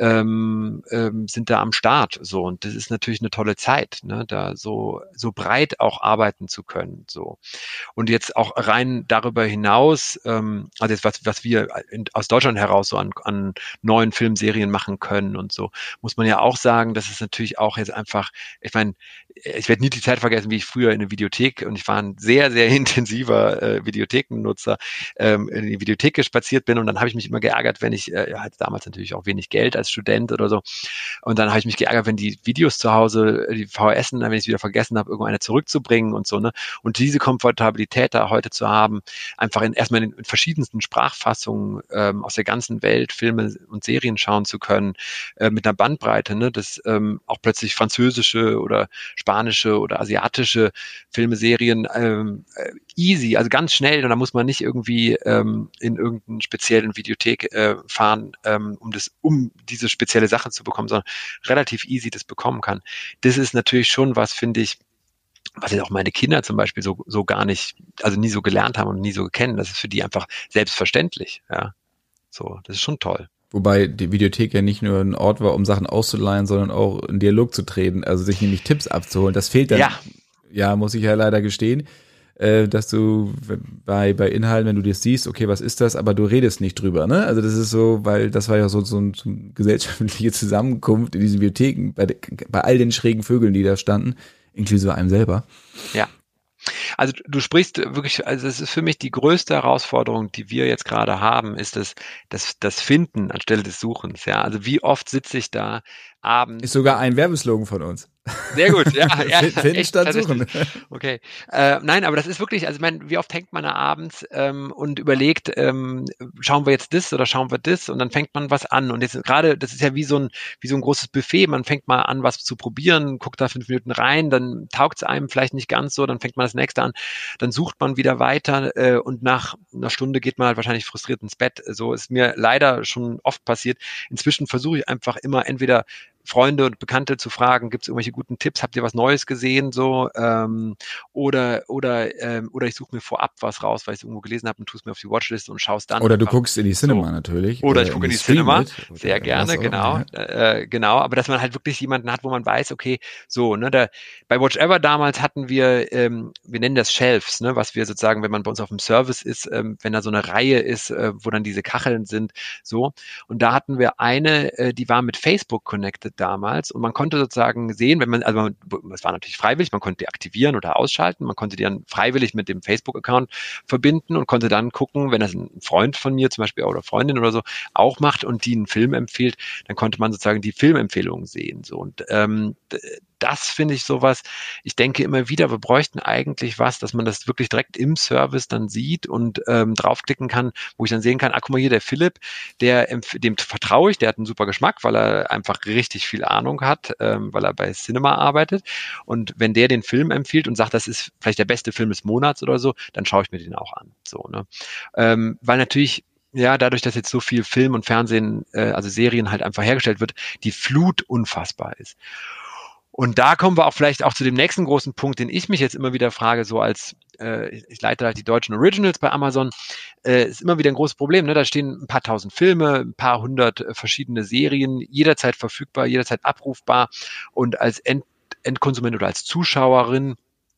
ähm, ähm, sind da am Start. So, und das ist natürlich eine tolle Zeit, ne, da so, so breit auch arbeiten zu können. So. Und jetzt auch rein darüber hinaus, ähm, also jetzt was, was wir in, aus Deutschland heraus so an, an neuen Filmserien machen können und so, muss man ja auch sagen, dass es natürlich auch jetzt einfach, ich meine, ich werde nie die Zeit vergessen, wie ich früher in der Videothek, und ich war ein sehr, sehr intensiver äh, Videothekennutzer, ähm, in die Videothek gespaziert bin, und dann habe ich mich immer geärgert, wenn ich, äh, hatte damals natürlich auch wenig Geld als Student oder so, und dann habe ich mich geärgert, wenn die Videos zu Hause, die V H S, wenn ich es wieder vergessen habe, irgendeine zurückzubringen und so, ne, und diese Komfortabilität da heute zu haben, einfach in, erstmal in, in verschiedensten Sprachfassungen ähm, aus der ganzen Welt Filme und Serien schauen zu können, äh, mit einer Bandbreite, ne, dass ähm, auch plötzlich französische oder spanische oder asiatische Filme, Serien ähm, easy, also ganz schnell, und da muss man nicht irgendwie ähm, in irgendeinen speziellen Videothek äh, fahren, ähm, um das, um diese spezielle Sache zu bekommen, sondern relativ easy das bekommen kann. Das ist natürlich schon was, finde ich, was jetzt auch meine Kinder zum Beispiel so, so gar nicht, also nie so gelernt haben und nie so kennen. Das ist für die einfach selbstverständlich, ja. So, das ist schon toll. Wobei die Videothek ja nicht nur ein Ort war, um Sachen auszuleihen, sondern auch in Dialog zu treten, also sich nämlich Tipps abzuholen. Das fehlt dann, ja, ja muss ich ja leider gestehen, äh, dass du bei bei Inhalten, wenn du das siehst, okay, was ist das, aber du redest nicht drüber, ne? Also das ist so, weil das war ja so, so, ein, so eine gesellschaftliche Zusammenkunft in diesen Bibliotheken, bei, bei all den schrägen Vögeln, die da standen, inklusive einem selber. Ja. Also du sprichst wirklich, also es ist für mich die größte Herausforderung, die wir jetzt gerade haben, ist das, das, das Finden anstelle des Suchens. Ja, also wie oft sitze ich da abends. Ist sogar ein Werbeslogan von uns. Sehr gut, ja. ja Finden statt suchen. Okay. Äh, nein, aber das ist wirklich, also ich meine, wie oft hängt man da abends ähm, und überlegt, ähm, schauen wir jetzt das oder schauen wir das, und dann fängt man was an. Und jetzt gerade, das ist ja wie so ein, wie so ein großes Buffet, man fängt mal an, was zu probieren, guckt da fünf Minuten rein, dann taugt es einem vielleicht nicht ganz so, dann fängt man das nächste an, dann sucht man wieder weiter äh, und nach einer Stunde geht man halt wahrscheinlich frustriert ins Bett. So ist mir leider schon oft passiert. Inzwischen versuche ich einfach immer entweder Freunde und Bekannte zu fragen, gibt es irgendwelche guten Tipps, habt ihr was Neues gesehen, so, ähm, oder, oder, ähm, oder ich suche mir vorab was raus, weil ich es irgendwo gelesen habe und tue es mir auf die Watchliste und schaue es dann. Oder du guckst in die Cinema so. Natürlich. Oder, oder ich gucke in die Cinema, sehr gerne, auch, genau, ja. äh, genau, aber dass man halt wirklich jemanden hat, wo man weiß, okay, so, ne, da, bei Watch Ever damals hatten wir, ähm, wir nennen das Shelves, ne, was wir sozusagen, wenn man bei uns auf dem Service ist, ähm, wenn da so eine Reihe ist, äh, wo dann diese Kacheln sind, so, und da hatten wir eine, äh, die war mit Facebook connected damals, und man konnte sozusagen sehen, wenn man, also man, es war natürlich freiwillig, man konnte die aktivieren oder ausschalten, man konnte die dann freiwillig mit dem Facebook-Account verbinden und konnte dann gucken, wenn das ein Freund von mir zum Beispiel oder Freundin oder so auch macht und die einen Film empfiehlt, dann konnte man sozusagen die Filmempfehlungen sehen, so, und ähm, das finde ich sowas, ich denke immer wieder, wir bräuchten eigentlich was, dass man das wirklich direkt im Service dann sieht und ähm, draufklicken kann, wo ich dann sehen kann, ah, guck mal hier, der Philipp, der, dem vertraue ich, der hat einen super Geschmack, weil er einfach richtig viel Ahnung hat, ähm, weil er bei Cinema arbeitet, und wenn der den Film empfiehlt und sagt, das ist vielleicht der beste Film des Monats oder so, dann schaue ich mir den auch an, so, ne, ähm, weil natürlich ja, dadurch, dass jetzt so viel Film und Fernsehen, äh, also Serien halt einfach hergestellt wird, die Flut unfassbar ist. Und da kommen wir auch vielleicht auch zu dem nächsten großen Punkt, den ich mich jetzt immer wieder frage, so als, äh, ich leite halt die deutschen Originals bei Amazon, äh, ist immer wieder ein großes Problem, ne? Da stehen ein paar tausend Filme, ein paar hundert äh, verschiedene Serien, jederzeit verfügbar, jederzeit abrufbar, und als End Endkonsument oder als Zuschauerin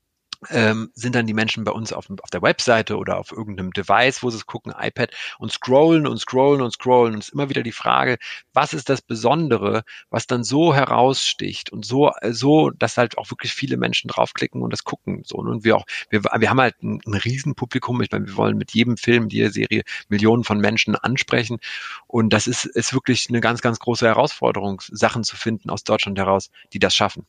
Ähm, sind dann die Menschen bei uns auf, auf der Webseite oder auf irgendeinem Device, wo sie es gucken, iPad, und scrollen und scrollen und scrollen. Und es ist immer wieder die Frage, was ist das Besondere, was dann so heraussticht und so, so, dass halt auch wirklich viele Menschen draufklicken und das gucken. So. Und wir auch, wir, wir haben halt ein, ein Riesenpublikum. Ich meine, wir wollen mit jedem Film, jeder Serie Millionen von Menschen ansprechen. Und das ist, ist wirklich eine ganz, ganz große Herausforderung, Sachen zu finden aus Deutschland heraus, die das schaffen.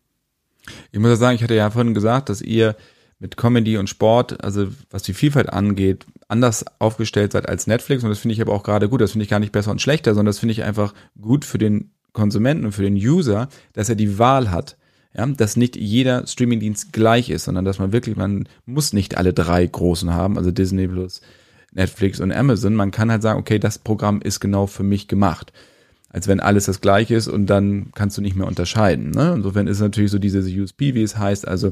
Ich muss ja sagen, ich hatte ja vorhin gesagt, dass ihr mit Comedy und Sport, also was die Vielfalt angeht, anders aufgestellt seid als Netflix, und das finde ich aber auch gerade gut. Das finde ich gar nicht besser und schlechter, sondern das finde ich einfach gut für den Konsumenten und für den User, dass er die Wahl hat. Ja, dass nicht jeder Streamingdienst gleich ist, sondern dass man wirklich, man muss nicht alle drei großen haben, also Disney Plus, Netflix und Amazon. Man kann halt sagen, okay, das Programm ist genau für mich gemacht. Als wenn alles das gleiche ist und dann kannst du nicht mehr unterscheiden. Ne? Insofern ist natürlich so dieses U S P, wie es heißt, also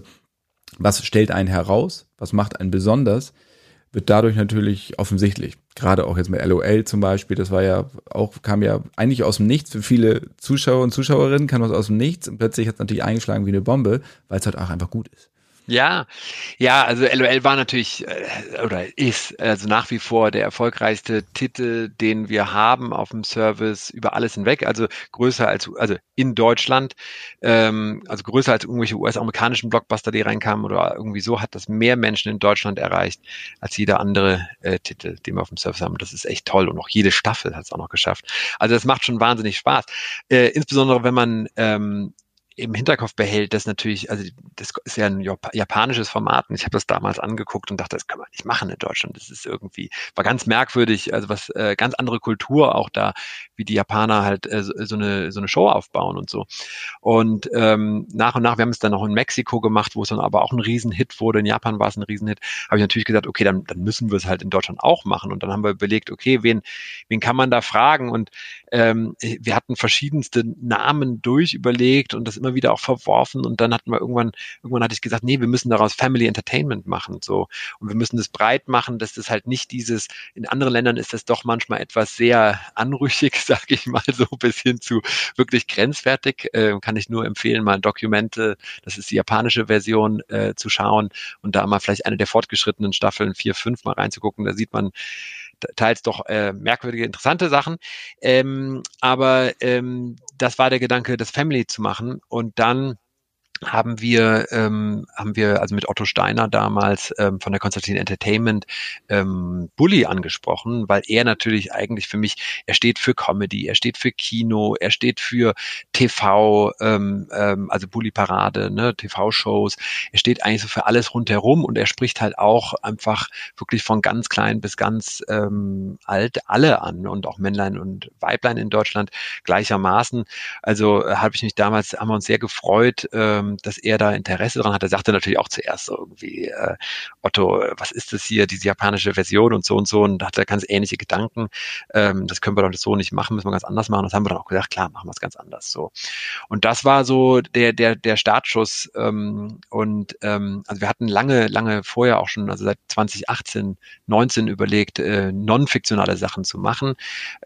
was stellt einen heraus, was macht einen besonders, wird dadurch natürlich offensichtlich. Gerade auch jetzt mit L O L zum Beispiel, das war ja auch, kam ja eigentlich aus dem Nichts für viele Zuschauer und Zuschauerinnen, kam was aus dem Nichts und plötzlich hat es natürlich eingeschlagen wie eine Bombe, weil es halt auch einfach gut ist. Ja, ja, also L O L war natürlich äh, oder ist also nach wie vor der erfolgreichste Titel, den wir haben auf dem Service über alles hinweg. Also größer als, also in Deutschland, ähm, also größer als irgendwelche U S-amerikanischen Blockbuster, die reinkamen oder irgendwie so, hat das mehr Menschen in Deutschland erreicht als jeder andere äh, Titel, den wir auf dem Service haben. Das ist echt toll und auch jede Staffel hat es auch noch geschafft. Also das macht schon wahnsinnig Spaß. Äh, insbesondere wenn man ähm, im Hinterkopf behält, dass natürlich, also das ist ja ein japanisches Format und ich habe das damals angeguckt und dachte, das kann man nicht machen in Deutschland. Das ist irgendwie, war ganz merkwürdig, also was äh, ganz andere Kultur auch da, wie die Japaner halt äh, so eine so eine Show aufbauen und so. Und ähm, nach und nach, wir haben es dann auch in Mexiko gemacht, wo es dann aber auch ein Riesenhit wurde. In Japan war es ein Riesenhit. Habe ich natürlich gesagt, okay, dann, dann müssen wir es halt in Deutschland auch machen. Und dann haben wir überlegt, okay, wen, wen kann man da fragen? Und ähm, wir hatten verschiedenste Namen durchüberlegt und das immer wieder auch verworfen. Und dann hatten wir irgendwann, irgendwann hatte ich gesagt, nee, wir müssen daraus Family Entertainment machen. So. Und wir müssen das breit machen, dass das halt nicht dieses, in anderen Ländern ist das doch manchmal etwas sehr anrüchig, sage ich mal, so ein bisschen zu wirklich grenzwertig. Äh, kann ich nur empfehlen, mal ein Dokumente, das ist die japanische Version, äh, zu schauen und da mal vielleicht eine der fortgeschrittenen Staffeln vier, fünf mal reinzugucken. Da sieht man teils doch äh, merkwürdige, interessante Sachen. Ähm, aber ähm, das war der Gedanke, das Family zu machen. Und dann haben wir, ähm, haben wir also mit Otto Steiner damals ähm, von der Konstantin Entertainment ähm, Bully angesprochen, weil er natürlich eigentlich für mich, er steht für Comedy, er steht für Kino, er steht für T V, ähm, ähm, also Bully Parade, ne, T V-Shows, er steht eigentlich so für alles rundherum und er spricht halt auch einfach wirklich von ganz klein bis ganz ähm, alt alle an und auch Männlein und Weiblein in Deutschland gleichermaßen. Also äh, habe ich mich damals, haben wir uns sehr gefreut, ähm, dass er da Interesse dran hat. Er sagte natürlich auch zuerst so irgendwie, äh, Otto, was ist das hier, diese japanische Version und so und so, und da hat er ganz ähnliche Gedanken. Ähm, das können wir doch so nicht machen, müssen wir ganz anders machen. Das haben wir dann auch gesagt, klar, machen wir es ganz anders so. Und das war so der der der Startschuss. Ähm, und ähm, also wir hatten lange lange vorher auch schon, also seit zwanzig achtzehn, neunzehn überlegt, äh, non-fiktionale Sachen zu machen.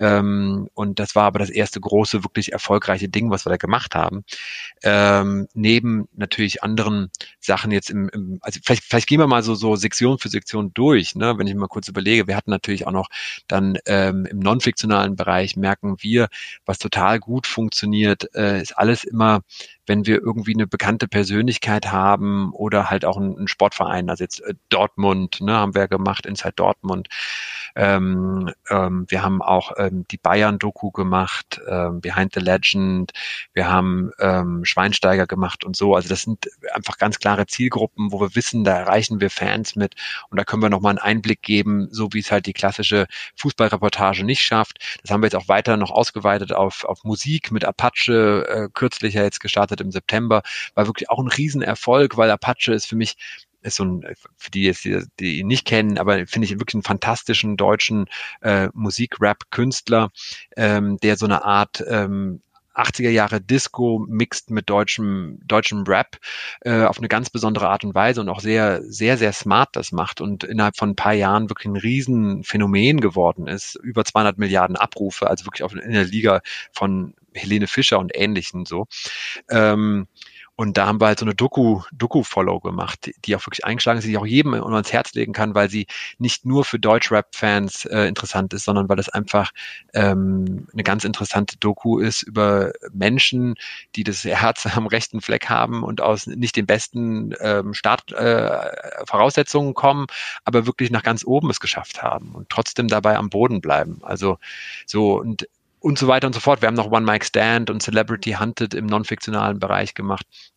Ähm, und das war aber das erste große, wirklich erfolgreiche Ding, was wir da gemacht haben. Ähm, neben natürlich anderen Sachen jetzt im, im also vielleicht, vielleicht gehen wir mal so, so Sektion für Sektion durch, ne? Wenn ich mal kurz überlege, wir hatten natürlich auch noch dann ähm, im non-fiktionalen Bereich merken wir, was total gut funktioniert, äh, ist alles immer, wenn wir irgendwie eine bekannte Persönlichkeit haben oder halt auch einen, einen Sportverein, also jetzt äh, Dortmund, ne, haben wir gemacht, Inside Dortmund. Ähm, ähm, wir haben auch ähm, die Bayern-Doku gemacht, ähm, Behind the Legend. Wir haben ähm, Schweinsteiger gemacht und so. Also das sind einfach ganz klare Zielgruppen, wo wir wissen, da erreichen wir Fans mit und da können wir nochmal einen Einblick geben, so wie es halt die klassische Fußballreportage nicht schafft. Das haben wir jetzt auch weiter noch ausgeweitet auf, auf Musik mit Apache, äh, kürzlich ja jetzt gestartet im September. War wirklich auch ein Riesenerfolg, weil Apache ist für mich ist so ein, für die jetzt, die, die ihn nicht kennen, aber finde ich wirklich einen fantastischen deutschen äh, Musik-Rap-Künstler, ähm, der so eine Art ähm, achtziger Jahre Disco mixt mit deutschem deutschem Rap äh, auf eine ganz besondere Art und Weise und auch sehr sehr sehr smart das macht und innerhalb von ein paar Jahren wirklich ein Riesenphänomen geworden ist, über zweihundert Milliarden Abrufe, also wirklich auf, in der Liga von Helene Fischer und Ähnlichen so. Ähm, Und da haben wir halt so eine Doku, Doku-Follow gemacht, die, die auch wirklich eingeschlagen ist, die ich auch jedem ans Herz legen kann, weil sie nicht nur für Deutsch-Rap-Fans äh, interessant ist, sondern weil das einfach ähm, eine ganz interessante Doku ist über Menschen, die das Herz am rechten Fleck haben und aus nicht den besten ähm, Startvoraussetzungen äh, kommen, aber wirklich nach ganz oben es geschafft haben und trotzdem dabei am Boden bleiben. Also so und und so weiter und so fort. Wir haben noch One Mic Stand und Celebrity Hunted im non-fiktionalen Bereich gemacht.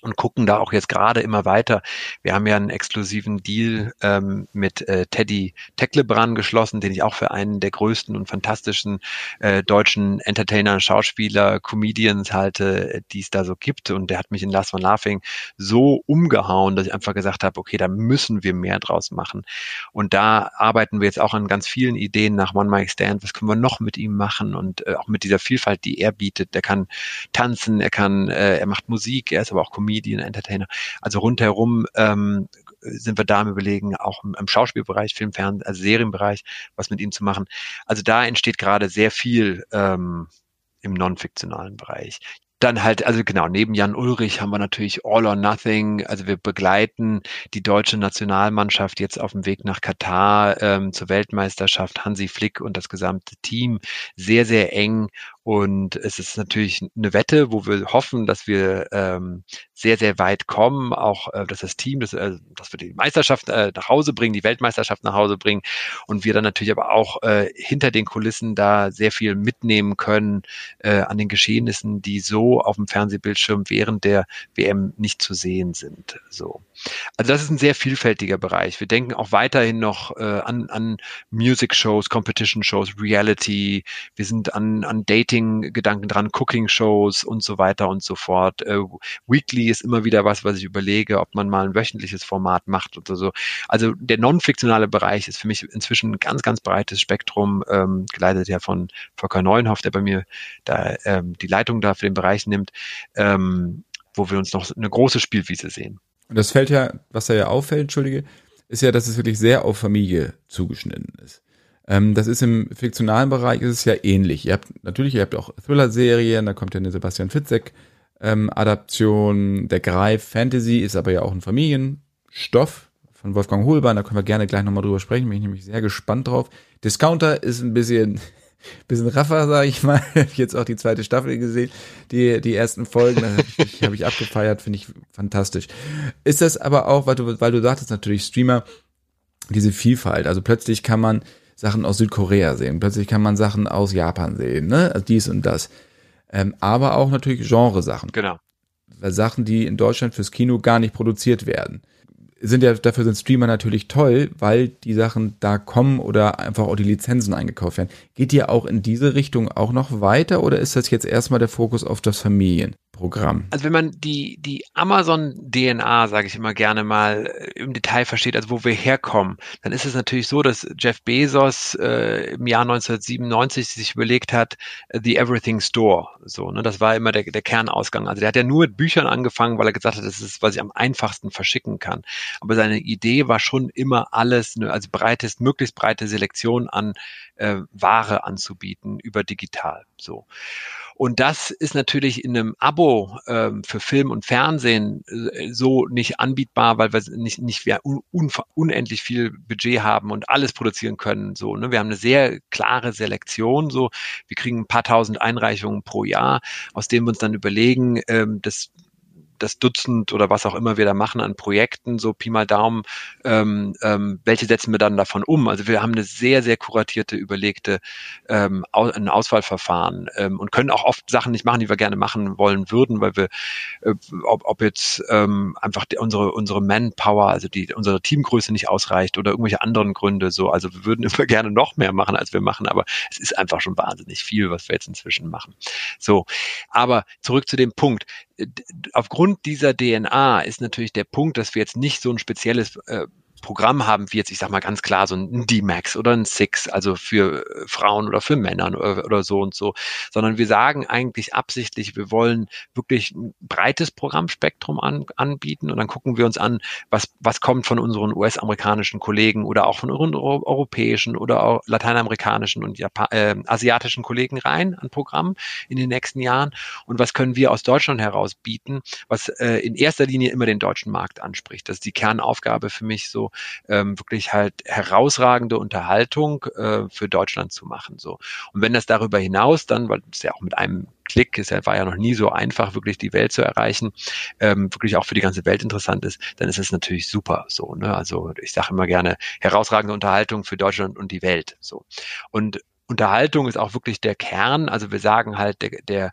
und gucken da auch jetzt gerade immer weiter. Wir haben ja einen exklusiven Deal ähm, mit äh, Teddy Tecklebrand geschlossen, den ich auch für einen der größten und fantastischen äh, deutschen Entertainer, Schauspieler, Comedians halte, die es da so gibt. Und der hat mich in Last One Laughing so umgehauen, dass ich einfach gesagt habe, okay, da müssen wir mehr draus machen. Und da arbeiten wir jetzt auch an ganz vielen Ideen nach One Mic Stand. Was können wir noch mit ihm machen? Und äh, auch mit dieser Vielfalt, die er bietet. Der kann tanzen, er kann, äh, er macht Musik, er ist aber auch Comedian, Entertainer. Also rundherum ähm, sind wir da am Überlegen, auch im, im Schauspielbereich, Film, Fernsehen, also Serienbereich, was mit ihm zu machen. Also da entsteht gerade sehr viel ähm, im non-fiktionalen Bereich. Dann halt, also genau, neben Jan Ulrich haben wir natürlich All or Nothing. Also wir begleiten die deutsche Nationalmannschaft jetzt auf dem Weg nach Katar ähm, zur Weltmeisterschaft. Hansi Flick und das gesamte Team sehr, sehr eng. Und es ist natürlich eine Wette, wo wir hoffen, dass wir ähm, sehr, sehr weit kommen. Auch, äh, dass das Team, das, äh, dass wir die Meisterschaft äh, nach Hause bringen, die Weltmeisterschaft nach Hause bringen. Und wir dann natürlich aber auch äh, hinter den Kulissen da sehr viel mitnehmen können äh, an den Geschehnissen, die so auf dem Fernsehbildschirm während der W M nicht zu sehen sind. So. Also das ist ein sehr vielfältiger Bereich. Wir denken auch weiterhin noch äh, an, an Music-Shows, Competition-Shows, Reality. Wir sind an, an Dating-Gedanken dran, Cooking-Shows und so weiter und so fort. Äh, Weekly ist immer wieder was, was ich überlege, ob man mal ein wöchentliches Format macht oder so. Also der non-fiktionale Bereich ist für mich inzwischen ein ganz, ganz breites Spektrum, ähm, geleitet ja von Volker Neuenhoff, der bei mir da ähm, die Leitung da für den Bereich nimmt, ähm, wo wir uns noch eine große Spielwiese sehen. Und das fällt ja, was da ja auffällt, entschuldige, ist ja, dass es wirklich sehr auf Familie zugeschnitten ist. Ähm, das ist im fiktionalen Bereich ist es ja ähnlich. Ihr habt natürlich, ihr habt auch Thriller-Serien, da kommt ja eine Sebastian Fitzek ähm, Adaption, der Greif Fantasy ist aber ja auch ein Familienstoff von Wolfgang Hohlbein, da können wir gerne gleich nochmal drüber sprechen, bin ich nämlich sehr gespannt drauf. Discounter ist ein bisschen bisschen raffer, sage ich mal. Ich habe jetzt auch die zweite Staffel gesehen, die die ersten Folgen, da habe ich, hab ich abgefeiert, finde ich fantastisch. Ist das aber auch, weil du, weil du sagtest natürlich Streamer, diese Vielfalt, also plötzlich kann man Sachen aus Südkorea sehen, plötzlich kann man Sachen aus Japan sehen, ne, also dies und das. Ähm, aber auch natürlich Genresachen. Genau. Weil Sachen, die in Deutschland fürs Kino gar nicht produziert werden. Sind ja, dafür sind Streamer natürlich toll, weil die Sachen da kommen oder einfach auch die Lizenzen eingekauft werden. Geht ihr auch in diese Richtung auch noch weiter oder ist das jetzt erstmal der Fokus auf das Familienprogramm? Also wenn man die, die Amazon-D N A, sage ich immer gerne mal, im Detail versteht, also wo wir herkommen, dann ist es natürlich so, dass Jeff Bezos äh, im Jahr neunzehnhundertsiebenundneunzig sich überlegt hat, The Everything Store. So, ne, das war immer der, der Kernausgang. Also der hat ja nur mit Büchern angefangen, weil er gesagt hat, das ist, was ich am einfachsten verschicken kann. Aber seine Idee war schon immer alles, ne, also breites, möglichst breite Selektion an äh, Ware anzubieten über digital. So. Und das ist natürlich in einem Abo ähm, für Film und Fernsehen äh, so nicht anbietbar, weil wir nicht, nicht wir un, un, unendlich viel Budget haben und alles produzieren können. So, ne? Wir haben eine sehr klare Selektion. So, wir kriegen ein paar tausend Einreichungen pro Jahr, aus denen wir uns dann überlegen, ähm, das das Dutzend oder was auch immer wir da machen an Projekten, so Pi mal Daumen, ähm, ähm, welche setzen wir dann davon um? Also wir haben eine sehr, sehr kuratierte, überlegte ähm, ein Auswahlverfahren ähm, und können auch oft Sachen nicht machen, die wir gerne machen wollen würden, weil wir, äh, ob, ob jetzt ähm, einfach die, unsere unsere Manpower, also die unsere Teamgröße nicht ausreicht oder irgendwelche anderen Gründe so. Also wir würden immer gerne noch mehr machen, als wir machen, aber es ist einfach schon wahnsinnig viel, was wir jetzt inzwischen machen. So, aber zurück zu dem Punkt. Aufgrund dieser D N A ist natürlich der Punkt, dass wir jetzt nicht so ein spezielles äh, Programm haben, wie jetzt, ich sag mal ganz klar, so ein D-Max oder ein Six, also für Frauen oder für Männer oder, oder so und so, sondern wir sagen eigentlich absichtlich, wir wollen wirklich ein breites Programmspektrum an, anbieten und dann gucken wir uns an, was, was kommt von unseren U S-amerikanischen Kollegen oder auch von unseren europäischen oder auch lateinamerikanischen und Japan äh, asiatischen Kollegen rein an Programmen in den nächsten Jahren und was können wir aus Deutschland heraus bieten, was äh, in erster Linie immer den deutschen Markt anspricht. Das ist die Kernaufgabe für mich, so ähm, wirklich halt herausragende Unterhaltung äh, für Deutschland zu machen. So. Und wenn das darüber hinaus dann, weil es ja auch mit einem Klick ist, ja, war ja noch nie so einfach, wirklich die Welt zu erreichen, ähm, wirklich auch für die ganze Welt interessant ist, dann ist es natürlich super. So, ne? Also ich sage immer gerne, herausragende Unterhaltung für Deutschland und die Welt. So. Und Unterhaltung ist auch wirklich der Kern. Also wir sagen halt, der, der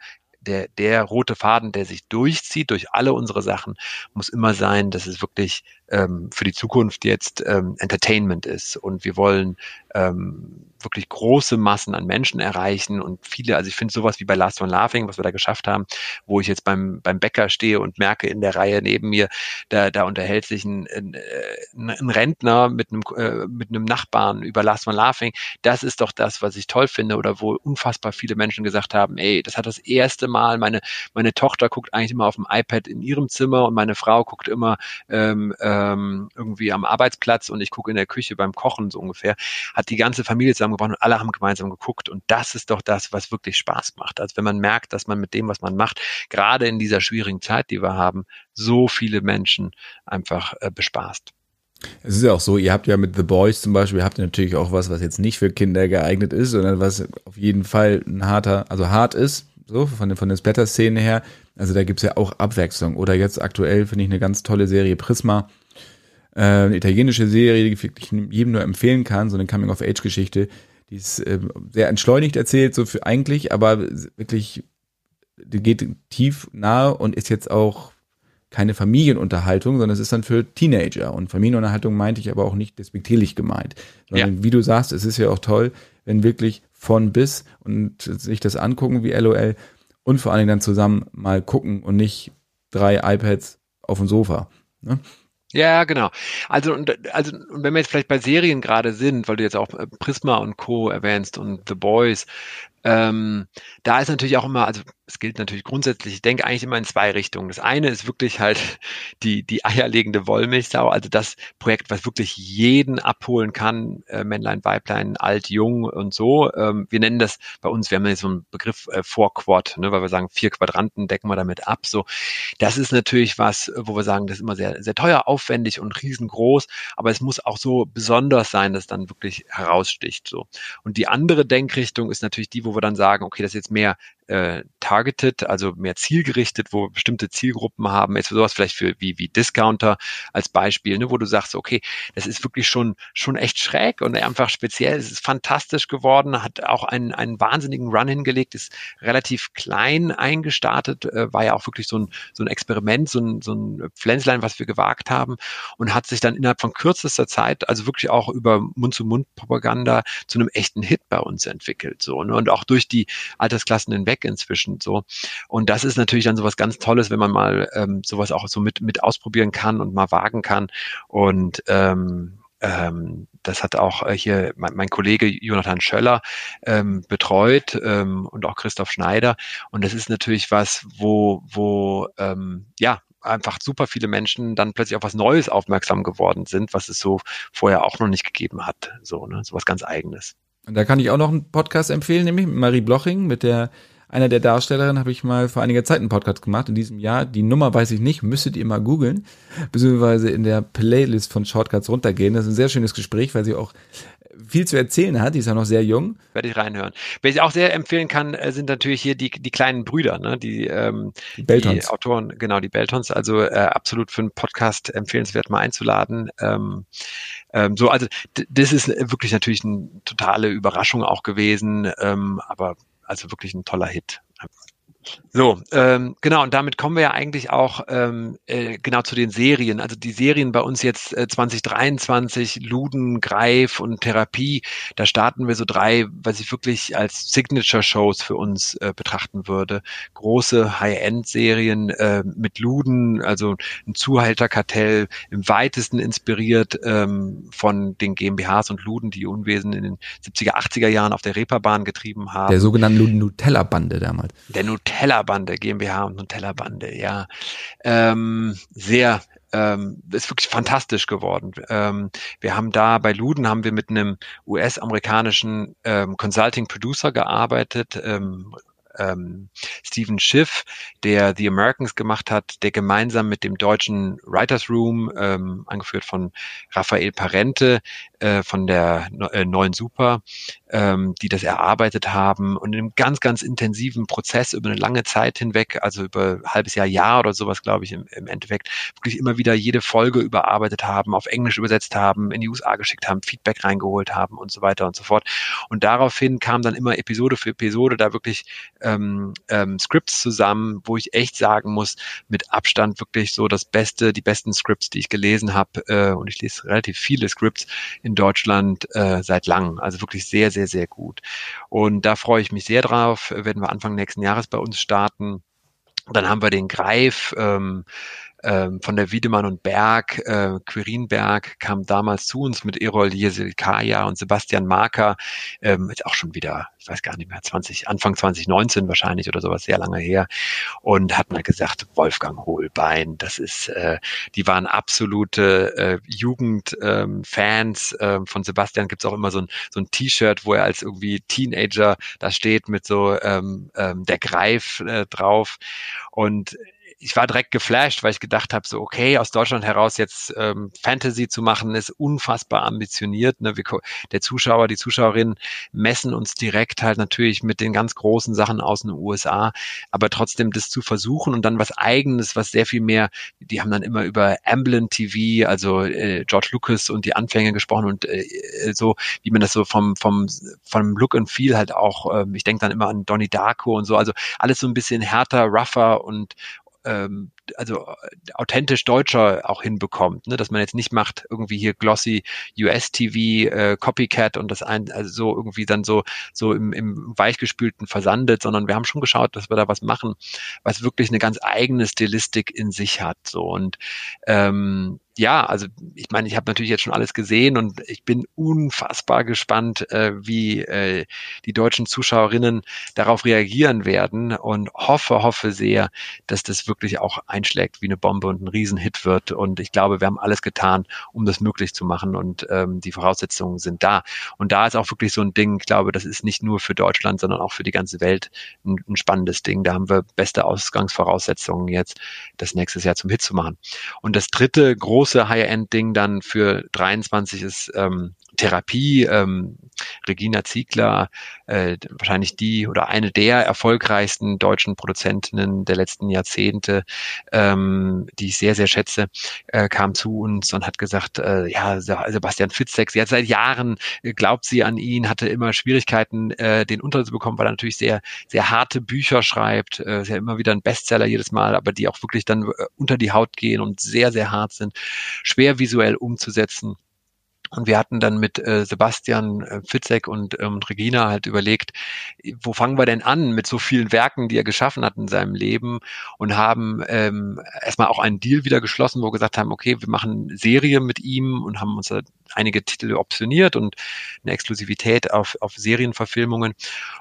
der, der rote Faden, der sich durchzieht durch alle unsere Sachen, muss immer sein, dass es wirklich ähm, für die Zukunft jetzt ähm, Entertainment ist. Und wir wollen ähm, wirklich große Massen an Menschen erreichen und viele, also ich finde sowas wie bei Last One Laughing, was wir da geschafft haben, wo ich jetzt beim, beim Bäcker stehe und merke in der Reihe neben mir, da, da unterhält sich ein, ein, ein Rentner mit einem, äh, mit einem Nachbarn über Last One Laughing. Das ist doch das, was ich toll finde, oder wo unfassbar viele Menschen gesagt haben, ey, das hat das erste Mal, meine, meine Tochter guckt eigentlich immer auf dem iPad in ihrem Zimmer und meine Frau guckt immer ähm, ähm, irgendwie am Arbeitsplatz und ich gucke in der Küche beim Kochen so ungefähr, hat die ganze Familie zusammengebracht und alle haben gemeinsam geguckt und das ist doch das, was wirklich Spaß macht. Also wenn man merkt, dass man mit dem, was man macht, gerade in dieser schwierigen Zeit, die wir haben, so viele Menschen einfach äh, bespaßt. Es ist ja auch so, ihr habt ja mit The Boys zum Beispiel, habt ihr natürlich auch was, was jetzt nicht für Kinder geeignet ist, sondern was auf jeden Fall ein harter, also hart ist, so von, den, von der Splatter-Szene her. Also da gibt's ja auch Abwechslung. Oder jetzt aktuell finde ich eine ganz tolle Serie Prisma, äh, eine italienische Serie, die ich wirklich jedem nur empfehlen kann, so eine Coming-of-Age-Geschichte, die ist äh, sehr entschleunigt erzählt, so für eigentlich, aber wirklich, die geht tief nahe und ist jetzt auch keine Familienunterhaltung, sondern es ist dann für Teenager. Und Familienunterhaltung meinte ich aber auch nicht despektierlich gemeint. Sondern ja, wie du sagst, es ist ja auch toll, wenn wirklich von bis und sich das angucken wie L O L und vor allen Dingen dann zusammen mal gucken und nicht drei iPads auf dem Sofa. Ne? Ja, genau. Also, und, also, und wenn wir jetzt vielleicht bei Serien gerade sind, weil du jetzt auch Prisma und Co. erwähnst und The Boys, ähm, da ist natürlich auch immer, also es gilt natürlich grundsätzlich, ich denke eigentlich immer in zwei Richtungen. Das eine ist wirklich halt die, die eierlegende Wollmilchsau, also das Projekt, was wirklich jeden abholen kann, äh, Männlein, Weiblein, alt, jung und so. Ähm, wir nennen das bei uns, wir haben ja so einen Begriff äh, Four-Quad, ne, weil wir sagen, vier Quadranten decken wir damit ab. So, das ist natürlich was, wo wir sagen, das ist immer sehr, sehr teuer, aufwendig und riesengroß, aber es muss auch so besonders sein, dass es dann wirklich heraussticht. So. Und die andere Denkrichtung ist natürlich die, wo wir dann sagen, okay, das ist jetzt mehr äh, targeted, also mehr zielgerichtet, wo wir bestimmte Zielgruppen haben, jetzt sowas vielleicht für wie wie Discounter als Beispiel, ne, wo du sagst, okay, das ist wirklich schon schon echt schräg und einfach speziell, es ist fantastisch geworden, hat auch einen einen wahnsinnigen Run hingelegt, ist relativ klein eingestartet, äh, war ja auch wirklich so ein so ein Experiment, so ein so ein Pflänzlein, was wir gewagt haben und hat sich dann innerhalb von kürzester Zeit, also wirklich auch über Mund-zu-Mund-Propaganda zu einem echten Hit bei uns entwickelt, so, ne, und auch durch die Altersklassen hinweg inzwischen so. Und das ist natürlich dann sowas ganz Tolles, wenn man mal ähm, sowas auch so mit, mit ausprobieren kann und mal wagen kann. Und ähm, ähm, das hat auch äh, hier mein, mein Kollege Jonathan Schöller ähm, betreut ähm, und auch Christoph Schneider. Und das ist natürlich was, wo, wo ähm, ja, einfach super viele Menschen dann plötzlich auf was Neues aufmerksam geworden sind, was es so vorher auch noch nicht gegeben hat. So, ne, so was ganz Eigenes. Und da kann ich auch noch einen Podcast empfehlen, nämlich mit Marie Bloching, mit der einer der Darstellerinnen, habe ich mal vor einiger Zeit einen Podcast gemacht, in diesem Jahr. Die Nummer weiß ich nicht, müsstet ihr mal googeln, beziehungsweise in der Playlist von Shortcuts runtergehen. Das ist ein sehr schönes Gespräch, weil sie auch viel zu erzählen hat. Die ist ja noch sehr jung. Werde ich reinhören. Wer ich auch sehr empfehlen kann, sind natürlich hier die die kleinen Brüder, ne? die, ähm, die, die Autoren, genau, die Beltons. Also äh, absolut für einen Podcast empfehlenswert mal einzuladen. Ähm, ähm, so, also d- das ist wirklich natürlich eine totale Überraschung auch gewesen, ähm, aber also wirklich ein toller Hit. So, ähm, genau, und damit kommen wir ja eigentlich auch ähm, äh, genau zu den Serien. Also die Serien bei uns jetzt äh, zwanzig dreiundzwanzig, Luden, Greif und Therapie, da starten wir so drei, was ich wirklich als Signature-Shows für uns äh, betrachten würde. Große High-End-Serien äh, mit Luden, also ein Zuhälterkartell, im weitesten inspiriert ähm, von den GmbHs und Luden, die Unwesen in den siebziger, achtziger Jahren auf der Reeperbahn getrieben haben. Der sogenannten Nutella-Bande damals. Der Nutella-Bande, GmbH und Nutella-Bande, ja. Ähm, sehr, ähm, ist wirklich fantastisch geworden. Ähm, wir haben da bei Luden haben wir mit einem U S-amerikanischen ähm, Consulting-Producer gearbeitet, ähm, ähm, Steven Schiff, der The Americans gemacht hat, der gemeinsam mit dem deutschen Writers Room, ähm, angeführt von Raphael Parente, äh, von der äh, Neuen Super, ähm, die das erarbeitet haben und in einem ganz, ganz intensiven Prozess über eine lange Zeit hinweg, also über ein halbes Jahr, Jahr oder sowas, glaube ich, im, im Endeffekt, wirklich immer wieder jede Folge überarbeitet haben, auf Englisch übersetzt haben, in die U S A geschickt haben, Feedback reingeholt haben und so weiter und so fort. Und daraufhin kam dann immer Episode für Episode da wirklich ähm, ähm, Scripts zusammen, wo ich echt sagen muss, mit Abstand wirklich so das Beste, die besten Scripts, die ich gelesen habe. Äh, und ich lese relativ viele Scripts in Deutschland äh, seit langem. Also wirklich sehr, sehr, sehr gut. Und da freue ich mich sehr drauf. Werden wir Anfang nächsten Jahres bei uns starten. Dann haben wir den Greif ähm, ähm, von der Wiedemann und Berg. Äh, Quirinberg kam damals zu uns mit Erol Jeselkaya und Sebastian Marker. Ähm, jetzt auch schon wieder, ich weiß gar nicht mehr, zwanzig, Anfang zwanzig neunzehn wahrscheinlich oder sowas, sehr lange her. Und hatten halt gesagt, Wolfgang Hohlbein, das ist, äh, die waren absolute äh, Jugendfans. Ähm, äh, von Sebastian gibt's auch immer so ein, so ein T-Shirt, wo er als irgendwie Teenager da steht mit so ähm, ähm, der Greif äh, drauf. Und ich war direkt geflasht, weil ich gedacht habe, so okay, aus Deutschland heraus jetzt ähm, Fantasy zu machen, ist unfassbar ambitioniert. Ne? Wir, der Zuschauer, die Zuschauerinnen messen uns direkt halt natürlich mit den ganz großen Sachen aus den U S A, aber trotzdem das zu versuchen und dann was Eigenes, was sehr viel mehr, die haben dann immer über Amblin T V, also äh, George Lucas und die Anfänge gesprochen und äh, so, wie man das so vom vom vom Look and Feel halt auch, äh, ich denke dann immer an Donnie Darko und so, also alles so ein bisschen härter, rougher und ähm, also authentisch deutscher auch hinbekommt, ne? Dass man jetzt nicht macht irgendwie hier glossy U S T V, äh, Copycat und das ein, also so irgendwie dann so so im, im weichgespülten versandet, sondern wir haben schon geschaut, dass wir da was machen, was wirklich eine ganz eigene Stilistik in sich hat, so und ähm, ja, also ich meine, ich habe natürlich jetzt schon alles gesehen und ich bin unfassbar gespannt, äh, wie äh, die deutschen Zuschauerinnen darauf reagieren werden und hoffe, hoffe sehr, dass das wirklich auch einschlägt wie eine Bombe und ein Riesenhit wird. Und ich glaube, wir haben alles getan, um das möglich zu machen und ähm, die Voraussetzungen sind da. Und da ist auch wirklich so ein Ding, ich glaube, das ist nicht nur für Deutschland, sondern auch für die ganze Welt ein, ein spannendes Ding. Da haben wir beste Ausgangsvoraussetzungen jetzt, das nächstes Jahr zum Hit zu machen. Und das dritte große große High-End-Ding dann für dreiundzwanzig ist ähm, Therapie. Ähm, Regina Ziegler, äh, wahrscheinlich die oder eine der erfolgreichsten deutschen Produzentinnen der letzten Jahrzehnte, ähm, die ich sehr, sehr schätze, äh, kam zu uns und hat gesagt, äh, ja, Sebastian Fitzek, sie hat seit Jahren, äh, glaubt sie an ihn, hatte immer Schwierigkeiten, äh, den unterzubekommen, weil er natürlich sehr, sehr harte Bücher schreibt, äh, ist ja immer wieder ein Bestseller jedes Mal, aber die auch wirklich dann äh, unter die Haut gehen und sehr, sehr hart sind, schwer visuell umzusetzen. Und wir hatten dann mit äh, Sebastian äh, Fitzek und ähm, Regina halt überlegt, wo fangen wir denn an mit so vielen Werken, die er geschaffen hat in seinem Leben und haben ähm, erstmal auch einen Deal wieder geschlossen, wo wir gesagt haben, okay, wir machen Serie mit ihm und haben uns da einige Titel optioniert und eine Exklusivität auf, auf Serienverfilmungen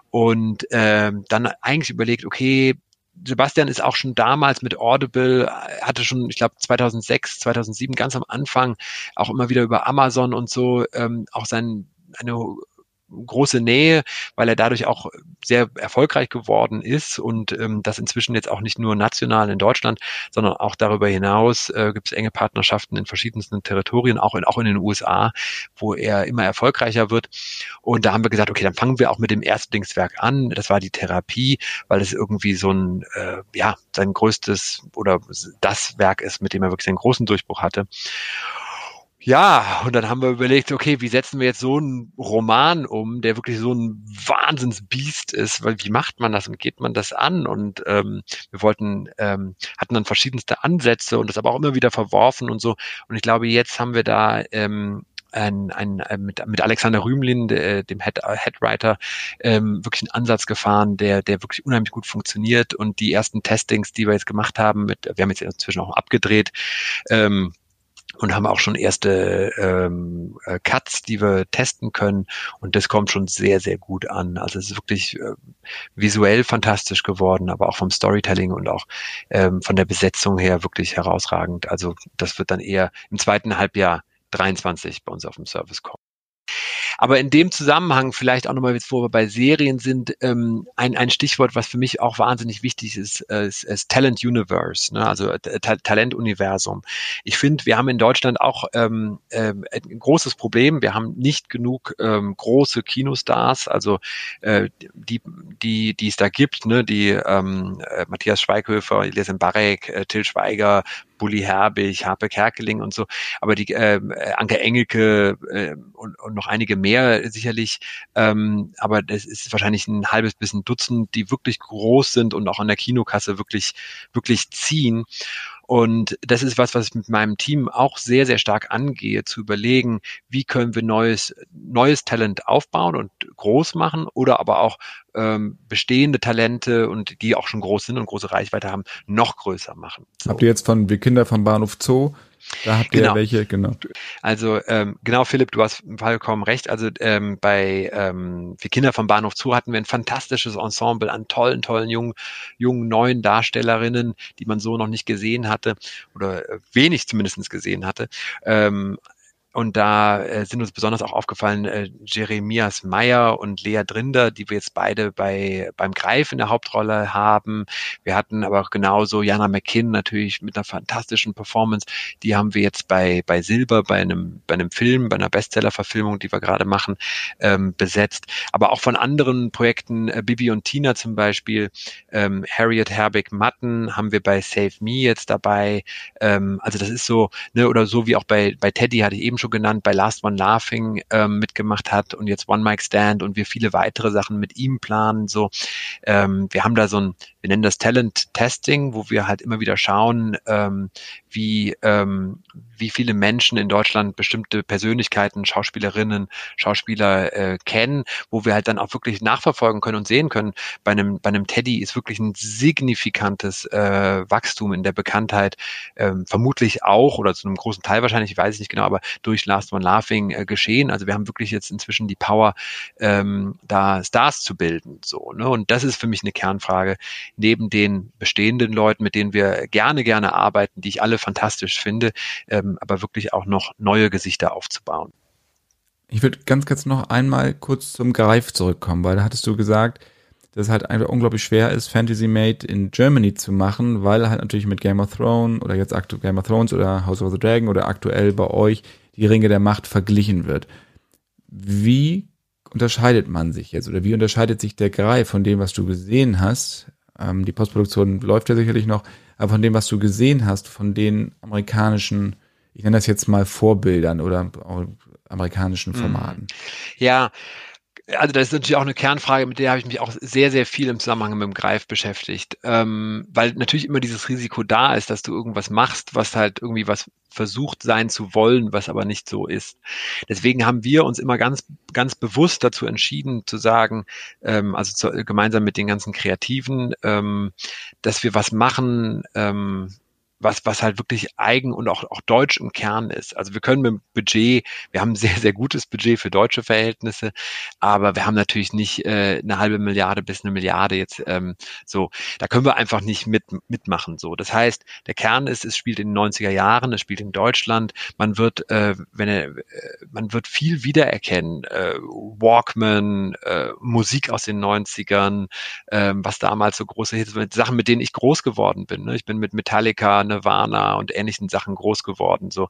und ähm, dann eigentlich überlegt, okay, Sebastian ist auch schon damals mit Audible, hatte schon, ich glaube, zweitausendsechs, zweitausendsieben ganz am Anfang auch immer wieder über Amazon und so ähm, auch sein, eine große Nähe, weil er dadurch auch sehr erfolgreich geworden ist und ähm, das inzwischen jetzt auch nicht nur national in Deutschland, sondern auch darüber hinaus äh, gibt es enge Partnerschaften in verschiedensten Territorien, auch in, auch in den U S A, wo er immer erfolgreicher wird. Und da haben wir gesagt, okay, dann fangen wir auch mit dem Erstlingswerk an. Das war die Therapie, weil es irgendwie so ein, äh, ja, sein größtes oder das Werk ist, mit dem er wirklich einen großen Durchbruch hatte. Ja, und dann haben wir überlegt, okay, wie setzen wir jetzt so einen Roman um, der wirklich so ein Wahnsinnsbiest ist, weil wie macht man das und geht man das an? Und ähm, wir wollten, ähm, hatten dann verschiedenste Ansätze und das aber auch immer wieder verworfen und so. Und ich glaube, jetzt haben wir da ähm, ein, ein, ein mit, mit Alexander Rümelin, de, dem Head, Headwriter, ähm, wirklich einen Ansatz gefahren, der, der wirklich unheimlich gut funktioniert. Und die ersten Testings, die wir jetzt gemacht haben, mit, wir haben jetzt inzwischen auch abgedreht, ähm, und haben auch schon erste ähm, Cuts, die wir testen können und das kommt schon sehr, sehr gut an. Also es ist wirklich äh, visuell fantastisch geworden, aber auch vom Storytelling und auch ähm, von der Besetzung her wirklich herausragend. Also das wird dann eher im zweiten Halbjahr dreiundzwanzig bei uns auf dem Service kommen. Aber in dem Zusammenhang vielleicht auch nochmal, wo wir bei Serien sind, ähm, ein, ein Stichwort, was für mich auch wahnsinnig wichtig ist, äh, ist, ist Talent Universe, ne? Also Ta- Talentuniversum. Ich finde, wir haben in Deutschland auch ähm, äh, ein großes Problem. Wir haben nicht genug ähm, große Kinostars, also äh, die, die, die es da gibt, ne? Die ähm, äh, Matthias Schweighöfer, Elias Mbarek, äh, Till Schweiger, Bully Herbig, Harpe Kerkeling und so, aber die äh, Anke Engelke äh, und, und noch einige mehr sicherlich, ähm, aber das ist wahrscheinlich ein halbes bis ein Dutzend, die wirklich groß sind und auch an der Kinokasse wirklich, wirklich ziehen. Und das ist was, was ich mit meinem Team auch sehr, sehr stark angehe, zu überlegen, wie können wir neues, neues Talent aufbauen und groß machen oder aber auch ähm, bestehende Talente und die auch schon groß sind und große Reichweite haben, noch größer machen. So. Habt ihr jetzt von Wir Kinder vom Bahnhof Zoo, da habt ihr Genau. welche, genau. Also ähm, genau, Philipp, du hast vollkommen recht. Also ähm, bei ähm, Wir Kinder vom Bahnhof Zoo hatten wir ein fantastisches Ensemble an tollen, tollen jungen, jungen neuen Darstellerinnen, die man so noch nicht gesehen hatte oder äh, wenig zumindest gesehen hatte. Ähm, Und da äh, sind uns besonders auch aufgefallen äh, Jeremias Meyer und Lea Drinder, die wir jetzt beide bei beim Greif in der Hauptrolle haben. Wir hatten aber auch genauso Jana McKinn natürlich mit einer fantastischen Performance. Die haben wir jetzt bei bei Silber, bei einem bei einem Film, bei einer Bestseller-Verfilmung, die wir gerade machen, ähm, besetzt. Aber auch von anderen Projekten, äh, Bibi und Tina zum Beispiel, ähm, Harriet Herbig-Matten haben wir bei Save Me jetzt dabei. Ähm, also das ist so, ne, oder so wie auch bei bei Teddy hatte ich eben schon genannt, bei Last One Laughing ähm, mitgemacht hat und jetzt One Mic Stand und wir viele weitere Sachen mit ihm planen. So, ähm, wir haben da so ein, wir nennen das Talent Testing, wo wir halt immer wieder schauen, ähm, wie ähm, wie viele Menschen in Deutschland bestimmte Persönlichkeiten, Schauspielerinnen, Schauspieler äh, kennen, wo wir halt dann auch wirklich nachverfolgen können und sehen können. Bei einem bei einem Teddy ist wirklich ein signifikantes äh, Wachstum in der Bekanntheit, ähm, vermutlich auch oder zu einem großen Teil wahrscheinlich, ich weiß es nicht genau, aber durch Last One Laughing äh, geschehen. Also wir haben wirklich jetzt inzwischen die Power, ähm, da Stars zu bilden. So, ne? Und das ist für mich eine Kernfrage, neben den bestehenden Leuten, mit denen wir gerne, gerne arbeiten, die ich alle fantastisch finde, ähm, aber wirklich auch noch neue Gesichter aufzubauen. Ich würde ganz kurz noch einmal kurz zum Greif zurückkommen, weil da hattest du gesagt, dass es halt einfach unglaublich schwer ist, Fantasy Made in Germany zu machen, weil halt natürlich mit Game of Thrones oder jetzt aktuell Game of Thrones oder House of the Dragon oder aktuell bei euch die Ringe der Macht verglichen wird. Wie unterscheidet man sich jetzt oder wie unterscheidet sich der Greif von dem, was du gesehen hast? Ähm, die Postproduktion läuft ja sicherlich noch, aber von dem, was du gesehen hast, von den amerikanischen, ich nenne das jetzt mal Vorbildern oder amerikanischen Formaten. Ja, also das ist natürlich auch eine Kernfrage, mit der habe ich mich auch sehr, sehr viel im Zusammenhang mit dem Greif beschäftigt, ähm, weil natürlich immer dieses Risiko da ist, dass du irgendwas machst, was halt irgendwie was versucht sein zu wollen, was aber nicht so ist. Deswegen haben wir uns immer ganz, ganz bewusst dazu entschieden zu sagen, ähm, also zu, gemeinsam mit den ganzen Kreativen, ähm, dass wir was machen, ähm, was, was halt wirklich eigen und auch, auch deutsch im Kern ist. Also wir können mit dem Budget, wir haben ein sehr, sehr gutes Budget für deutsche Verhältnisse, aber wir haben natürlich nicht äh, eine halbe Milliarde bis eine Milliarde jetzt ähm, so. Da können wir einfach nicht mit, mitmachen. So, das heißt, der Kern ist, es spielt in den neunziger Jahren, es spielt in Deutschland. Man wird, äh, wenn er, äh, man wird viel wiedererkennen. Äh, Walkman, äh, Musik aus den neunzigern, äh, was damals so große Hits waren, Sachen, mit denen ich groß geworden bin. Ne? Ich bin mit Metallica, Nirvana und ähnlichen Sachen groß geworden. So,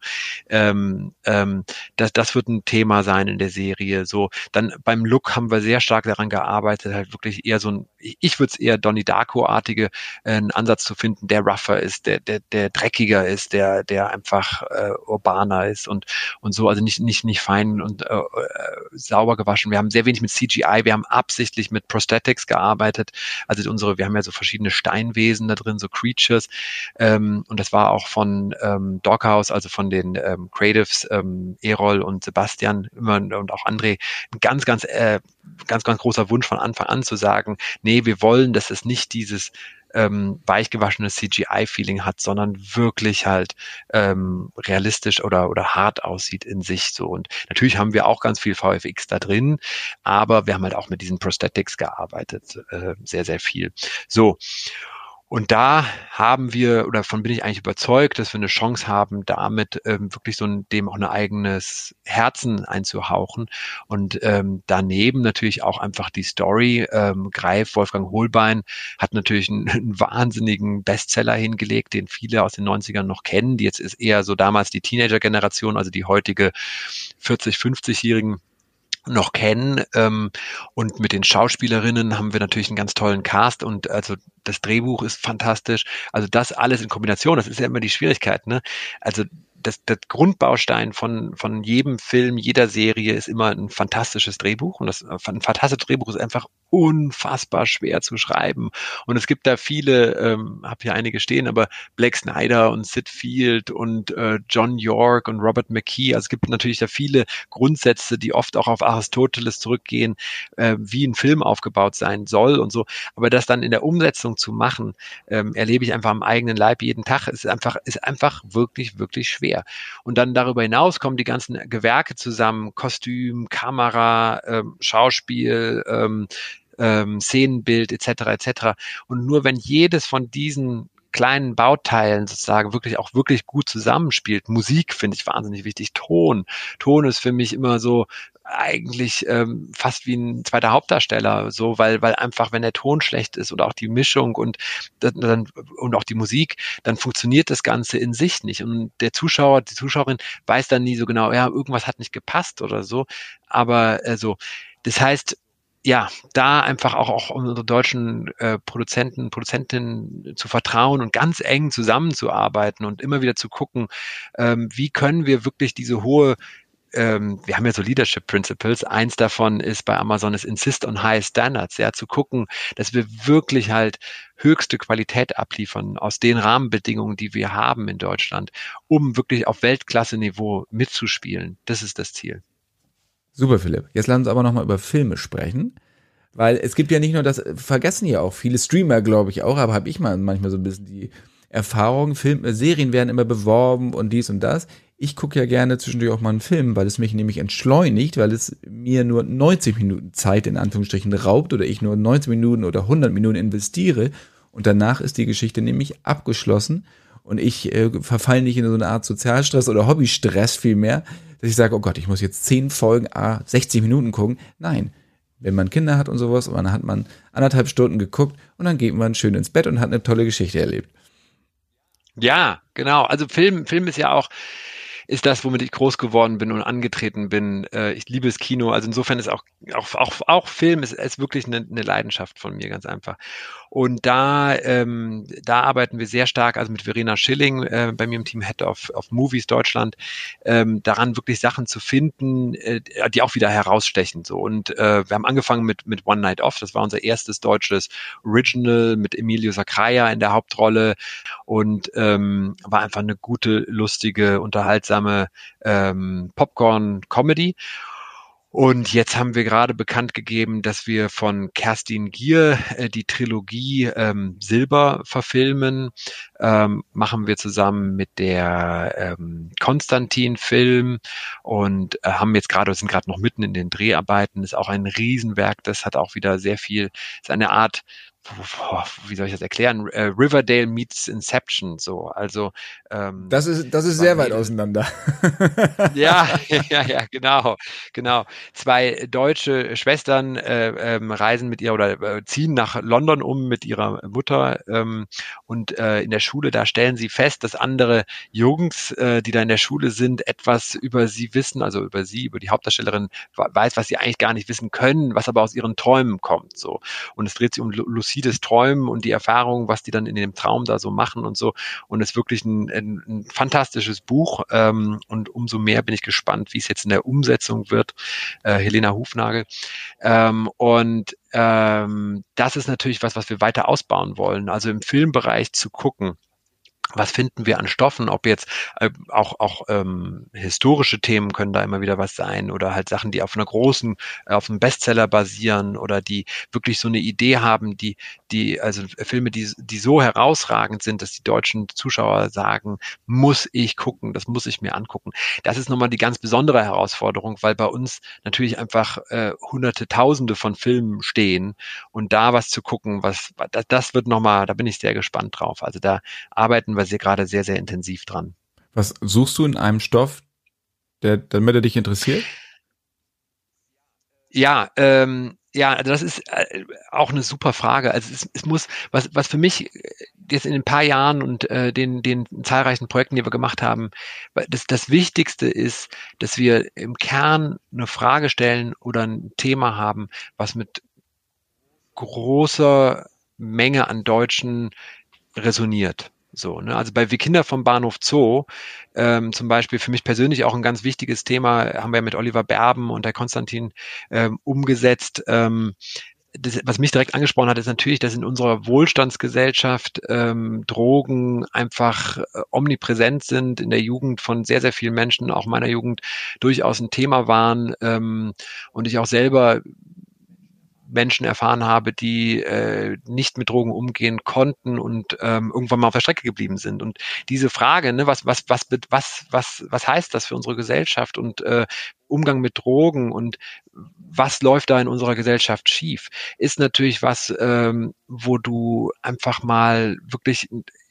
ähm, ähm, das, das wird ein Thema sein in der Serie. So, dann beim Look haben wir sehr stark daran gearbeitet, halt wirklich eher so ein, ich würde es eher Donnie Darko-artige äh, einen Ansatz zu finden, der rougher ist, der, der, der dreckiger ist, der, der einfach äh, urbaner ist und und so, also nicht nicht nicht fein und äh, sauber gewaschen. Wir haben sehr wenig mit C G I, wir haben absichtlich mit Prosthetics gearbeitet. Also unsere, wir haben ja so verschiedene Steinwesen da drin, so Creatures. Ähm, und das war auch von ähm, Doghouse, also von den ähm, Creatives, ähm, Erol und Sebastian immer und auch André, ein ganz, ganz, äh, ganz, ganz großer Wunsch von Anfang an zu sagen, nee, wir wollen, dass es nicht dieses ähm, weichgewaschene C G I-Feeling hat, sondern wirklich halt ähm, realistisch oder oder hart aussieht in sich so. Und natürlich haben wir auch ganz viel V F X da drin, aber wir haben halt auch mit diesen Prosthetics gearbeitet, äh, sehr, sehr viel. So. Und da haben wir, oder davon bin ich eigentlich überzeugt, dass wir eine Chance haben, damit ähm, wirklich so ein, dem auch ein eigenes Herzen einzuhauchen. Und ähm, daneben natürlich auch einfach die Story. Ähm, Greif, Wolfgang Hohlbein, hat natürlich einen, einen wahnsinnigen Bestseller hingelegt, den viele aus den neunzigern noch kennen. Die jetzt ist eher so damals die Teenager-Generation, also die heutige vierzig-, fünfzigjährigen noch kennen. Ähm, und mit den Schauspielerinnen haben wir natürlich einen ganz tollen Cast und also das Drehbuch ist fantastisch. Also das alles in Kombination, das ist ja immer die Schwierigkeit, ne? Also das, das Grundbaustein von, von jedem Film, jeder Serie ist immer ein fantastisches Drehbuch. Und das ein fantastisches Drehbuch ist einfach unfassbar schwer zu schreiben. Und es gibt da viele, ähm, habe hier einige stehen, aber Blake Snyder und Sid Field und äh, John York und Robert McKee. Also es gibt natürlich da viele Grundsätze, die oft auch auf Aristoteles zurückgehen, äh, wie ein Film aufgebaut sein soll und so. Aber das dann in der Umsetzung zu machen, ähm, erlebe ich einfach am eigenen Leib jeden Tag, ist einfach, ist einfach wirklich, wirklich schwer. Und dann darüber hinaus kommen die ganzen Gewerke zusammen, Kostüm, Kamera, ähm, Schauspiel, ähm, ähm, Szenenbild et cetera et cetera. Und nur wenn jedes von diesen kleinen Bauteilen sozusagen wirklich auch wirklich gut zusammenspielt. Musik finde ich wahnsinnig wichtig. Ton. Ton ist für mich immer so eigentlich ähm, fast wie ein zweiter Hauptdarsteller, so, weil, weil einfach, wenn der Ton schlecht ist oder auch die Mischung und dann, und auch die Musik, dann funktioniert das Ganze in sich nicht. Und der Zuschauer, die Zuschauerin weiß dann nie so genau, ja, irgendwas hat nicht gepasst oder so. Aber äh, so, das heißt, ja, da einfach auch, auch unsere deutschen äh, Produzenten, Produzentinnen zu vertrauen und ganz eng zusammenzuarbeiten und immer wieder zu gucken, ähm, wie können wir wirklich diese hohe, ähm, wir haben ja so Leadership Principles, eins davon ist bei Amazon ist Insist on High Standards, ja, zu gucken, dass wir wirklich halt höchste Qualität abliefern aus den Rahmenbedingungen, die wir haben in Deutschland, um wirklich auf Weltklasse-Niveau mitzuspielen. Das ist das Ziel. Super, Philipp. Jetzt lass uns aber nochmal über Filme sprechen, weil es gibt ja nicht nur das, vergessen ja auch viele Streamer, glaube ich auch, aber habe ich mal manchmal so ein bisschen die Erfahrung, Film, äh, Serien werden immer beworben und dies und das. Ich gucke ja gerne zwischendurch auch mal einen Film, weil es mich nämlich entschleunigt, weil es mir nur neunzig Minuten Zeit in Anführungsstrichen raubt oder ich nur neunzig Minuten oder hundert Minuten investiere und danach ist die Geschichte nämlich abgeschlossen und ich äh, verfalle nicht in so eine Art Sozialstress oder Hobbystress vielmehr, dass ich sage, oh Gott, ich muss jetzt zehn Folgen, ah, sechzig Minuten gucken. Nein, wenn man Kinder hat und sowas, und dann hat man anderthalb Stunden geguckt und dann geht man schön ins Bett und hat eine tolle Geschichte erlebt. Ja, genau. Also Film, Film ist ja auch, ist das, womit ich groß geworden bin und angetreten bin. Äh, ich liebe das Kino. Also insofern ist auch, auch, auch, auch Film ist, ist wirklich eine, eine Leidenschaft von mir, ganz einfach. Und da, ähm, da arbeiten wir sehr stark, also mit Verena Schilling, äh, bei mir im Team Head of, of Movies Deutschland, ähm, daran wirklich Sachen zu finden, äh, die auch wieder herausstechen. So. Und äh, wir haben angefangen mit, mit One Night Off. Das war unser erstes deutsches Original mit Emilio Sacraia in der Hauptrolle und ähm, war einfach eine gute, lustige, unterhaltsame ähm, Popcorn-Comedy. Und jetzt haben wir gerade bekannt gegeben, dass wir von Kerstin Gier äh, die Trilogie ähm, Silber verfilmen. Ähm, machen wir zusammen mit der ähm, Konstantin-Film und äh, haben jetzt gerade, sind gerade noch mitten in den Dreharbeiten. Ist auch ein Riesenwerk. Das hat auch wieder sehr viel, ist eine Art, wie soll ich das erklären? Äh, Riverdale meets Inception, so. Also ähm, Das ist, das ist sehr weit auseinander. Ja, ja, ja, genau, genau. Zwei deutsche Schwestern äh, ähm, reisen mit ihr oder äh, ziehen nach London um mit ihrer Mutter ähm, und äh, in der Schule, da stellen sie fest, dass andere Jungs, äh, die da in der Schule sind, etwas über sie wissen, also über sie, über die Hauptdarstellerin weiß, was sie eigentlich gar nicht wissen können, was aber aus ihren Träumen kommt, so. Und es dreht sich um lucides Träumen und die Erfahrungen, was die dann in dem Traum da so machen und so. Und es ist wirklich ein, ein, ein fantastisches Buch ähm, und umso mehr bin ich gespannt, wie es jetzt in der Umsetzung wird. Äh, Helena Hufnagel. Ähm, und ähm, das ist natürlich was, was wir weiter ausbauen wollen. Also im Filmbereich zu gucken, was finden wir an Stoffen, ob jetzt äh, auch auch ähm, historische Themen können da immer wieder was sein oder halt Sachen, die auf einer großen, äh, auf einem Bestseller basieren oder die wirklich so eine Idee haben, die die also Filme, die die so herausragend sind, dass die deutschen Zuschauer sagen, muss ich gucken, das muss ich mir angucken. Das ist nochmal die ganz besondere Herausforderung, weil bei uns natürlich einfach äh, hunderte, tausende von Filmen stehen und da was zu gucken, was das, das wird nochmal, da bin ich sehr gespannt drauf. Also da arbeiten wir sehr, gerade sehr, sehr intensiv dran. Was suchst du in einem Stoff, der, damit er dich interessiert? Ja, ähm, Ja, also das ist äh, auch eine super Frage. Also es, es muss, was, was für mich jetzt in den paar Jahren und äh, den, den zahlreichen Projekten, die wir gemacht haben, das, das Wichtigste ist, dass wir im Kern eine Frage stellen oder ein Thema haben, was mit großer Menge an Deutschen resoniert. So, ne? Also bei Wir Kinder vom Bahnhof Zoo, ähm, zum Beispiel für mich persönlich auch ein ganz wichtiges Thema, haben wir mit Oliver Berben und der Konstantin ähm, umgesetzt. Ähm, das, was mich direkt angesprochen hat, ist natürlich, dass in unserer Wohlstandsgesellschaft ähm, Drogen einfach äh, omnipräsent sind, in der Jugend von sehr, sehr vielen Menschen, auch meiner Jugend, durchaus ein Thema waren ähm, und ich auch selber Menschen erfahren habe, die äh, nicht mit Drogen umgehen konnten und ähm, irgendwann mal auf der Strecke geblieben sind. Und diese Frage, ne, was, was, was, was, was, was heißt das für unsere Gesellschaft und äh, Umgang mit Drogen und was läuft da in unserer Gesellschaft schief, ist natürlich was, ähm, wo du einfach mal wirklich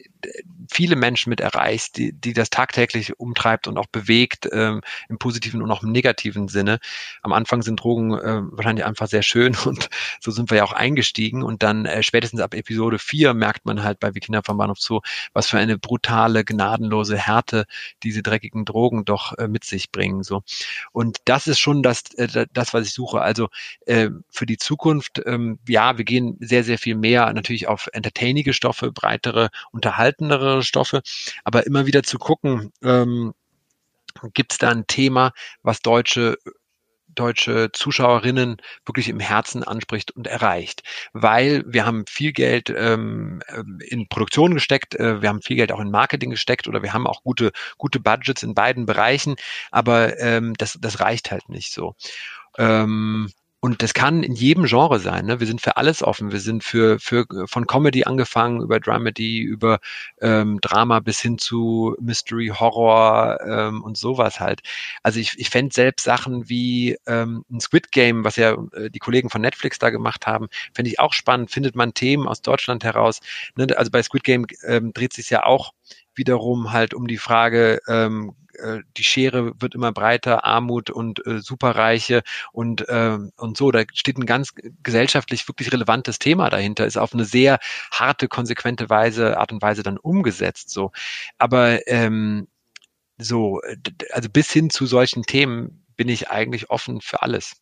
viele Menschen mit erreichst, die, die das tagtäglich umtreibt und auch bewegt, ähm, im positiven und auch im negativen Sinne. Am Anfang sind Drogen äh, wahrscheinlich einfach sehr schön und so sind wir ja auch eingestiegen und dann äh, spätestens ab Episode vier merkt man halt bei Wir Kinder vom Bahnhof Zoo, was für eine brutale, gnadenlose Härte diese dreckigen Drogen doch äh, mit sich bringen. So. Und das ist schon das, äh, das, was ich suche. Also äh, für die Zukunft, ähm, ja, wir gehen sehr, sehr viel mehr natürlich auf entertainige Stoffe, breitere, unterhaltendere Stoffe, aber immer wieder zu gucken, ähm, gibt es da ein Thema, was deutsche deutsche Zuschauerinnen wirklich im Herzen anspricht und erreicht. Weil wir haben viel Geld ähm, in Produktion gesteckt, äh, wir haben viel Geld auch in Marketing gesteckt oder wir haben auch gute, gute Budgets in beiden Bereichen, aber ähm, das, das reicht halt nicht so. Ähm, und das kann in jedem Genre sein. Ne? Wir sind für alles offen. Wir sind für, für von Comedy angefangen, über Dramedy, über ähm, Drama bis hin zu Mystery, Horror ähm, und sowas halt. Also ich, ich fände selbst Sachen wie ähm, ein Squid Game, was ja äh, die Kollegen von Netflix da gemacht haben, fände ich auch spannend. Findet man Themen aus Deutschland heraus. Ne? Also bei Squid Game ähm, dreht sich ja auch wiederum halt um die Frage, ähm, äh, die Schere wird immer breiter, Armut und äh, Superreiche und, äh, und so. Da steht ein ganz gesellschaftlich wirklich relevantes Thema dahinter, ist auf eine sehr harte, konsequente Weise, Art und Weise dann umgesetzt. So. Aber ähm, so, also bis hin zu solchen Themen bin ich eigentlich offen für alles.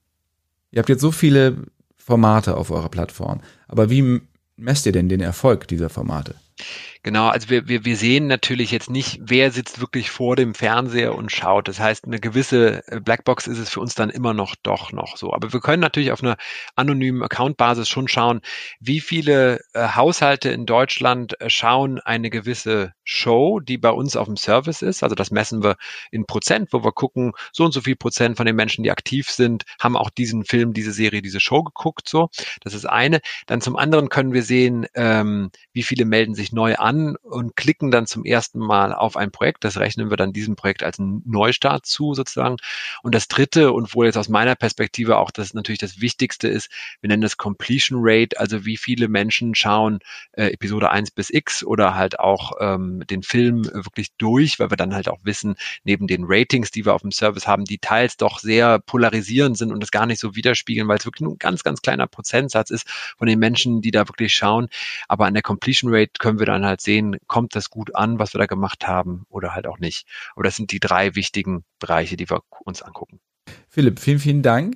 Ihr habt jetzt so viele Formate auf eurer Plattform, aber wie messt ihr denn den Erfolg dieser Formate? Genau, also wir, wir, wir sehen natürlich jetzt nicht, wer sitzt wirklich vor dem Fernseher und schaut. Das heißt, eine gewisse Blackbox ist es für uns dann immer noch doch noch so. Aber wir können natürlich auf einer anonymen Account-Basis schon schauen, wie viele äh, Haushalte in Deutschland äh, schauen eine gewisse Show, die bei uns auf dem Service ist. Also das messen wir in Prozent, wo wir gucken, so und so viel Prozent von den Menschen, die aktiv sind, haben auch diesen Film, diese Serie, diese Show geguckt. So, das ist eine. Dann zum anderen können wir sehen, ähm, wie viele melden sich neu an und klicken dann zum ersten Mal auf ein Projekt. Das rechnen wir dann diesem Projekt als einen Neustart zu sozusagen. Und das dritte, und wo jetzt aus meiner Perspektive auch das natürlich das Wichtigste ist, wir nennen das Completion Rate, also wie viele Menschen schauen äh, Episode eins bis X oder halt auch ähm, den Film äh, wirklich durch, weil wir dann halt auch wissen, neben den Ratings, die wir auf dem Service haben, die teils doch sehr polarisierend sind und das gar nicht so widerspiegeln, weil es wirklich nur ein ganz, ganz kleiner Prozentsatz ist von den Menschen, die da wirklich schauen. Aber an der Completion Rate können wir dann halt sehen, kommt das gut an, was wir da gemacht haben oder halt auch nicht. Aber das sind die drei wichtigen Bereiche, die wir uns angucken. Philipp, vielen, vielen Dank.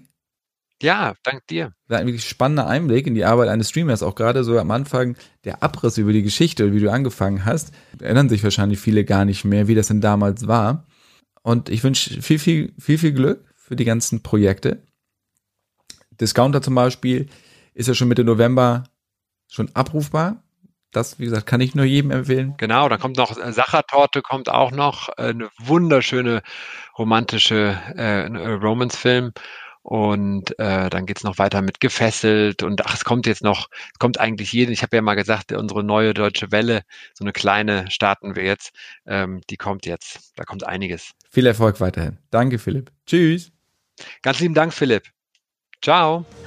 Ja, dank dir. Das war ein wirklich spannender Einblick in die Arbeit eines Streamers, auch gerade so am Anfang der Abriss über die Geschichte, wie du angefangen hast. Erinnern sich wahrscheinlich viele gar nicht mehr, wie das denn damals war. Und ich wünsche viel, viel, viel, viel Glück für die ganzen Projekte. Discounter zum Beispiel ist ja schon Mitte November schon abrufbar. Das, wie gesagt, kann ich nur jedem empfehlen. Genau, dann kommt noch äh, Sachertorte, kommt auch noch, äh, eine wunderschöne romantische äh, Romance-Film. Und äh, dann geht's noch weiter mit Gefesselt und ach, es kommt jetzt noch, es kommt eigentlich jeden. Ich habe ja mal gesagt, unsere neue Deutsche Welle, so eine kleine starten wir jetzt, ähm, die kommt jetzt. Da kommt einiges. Viel Erfolg weiterhin. Danke, Philipp. Tschüss. Ganz lieben Dank, Philipp. Ciao.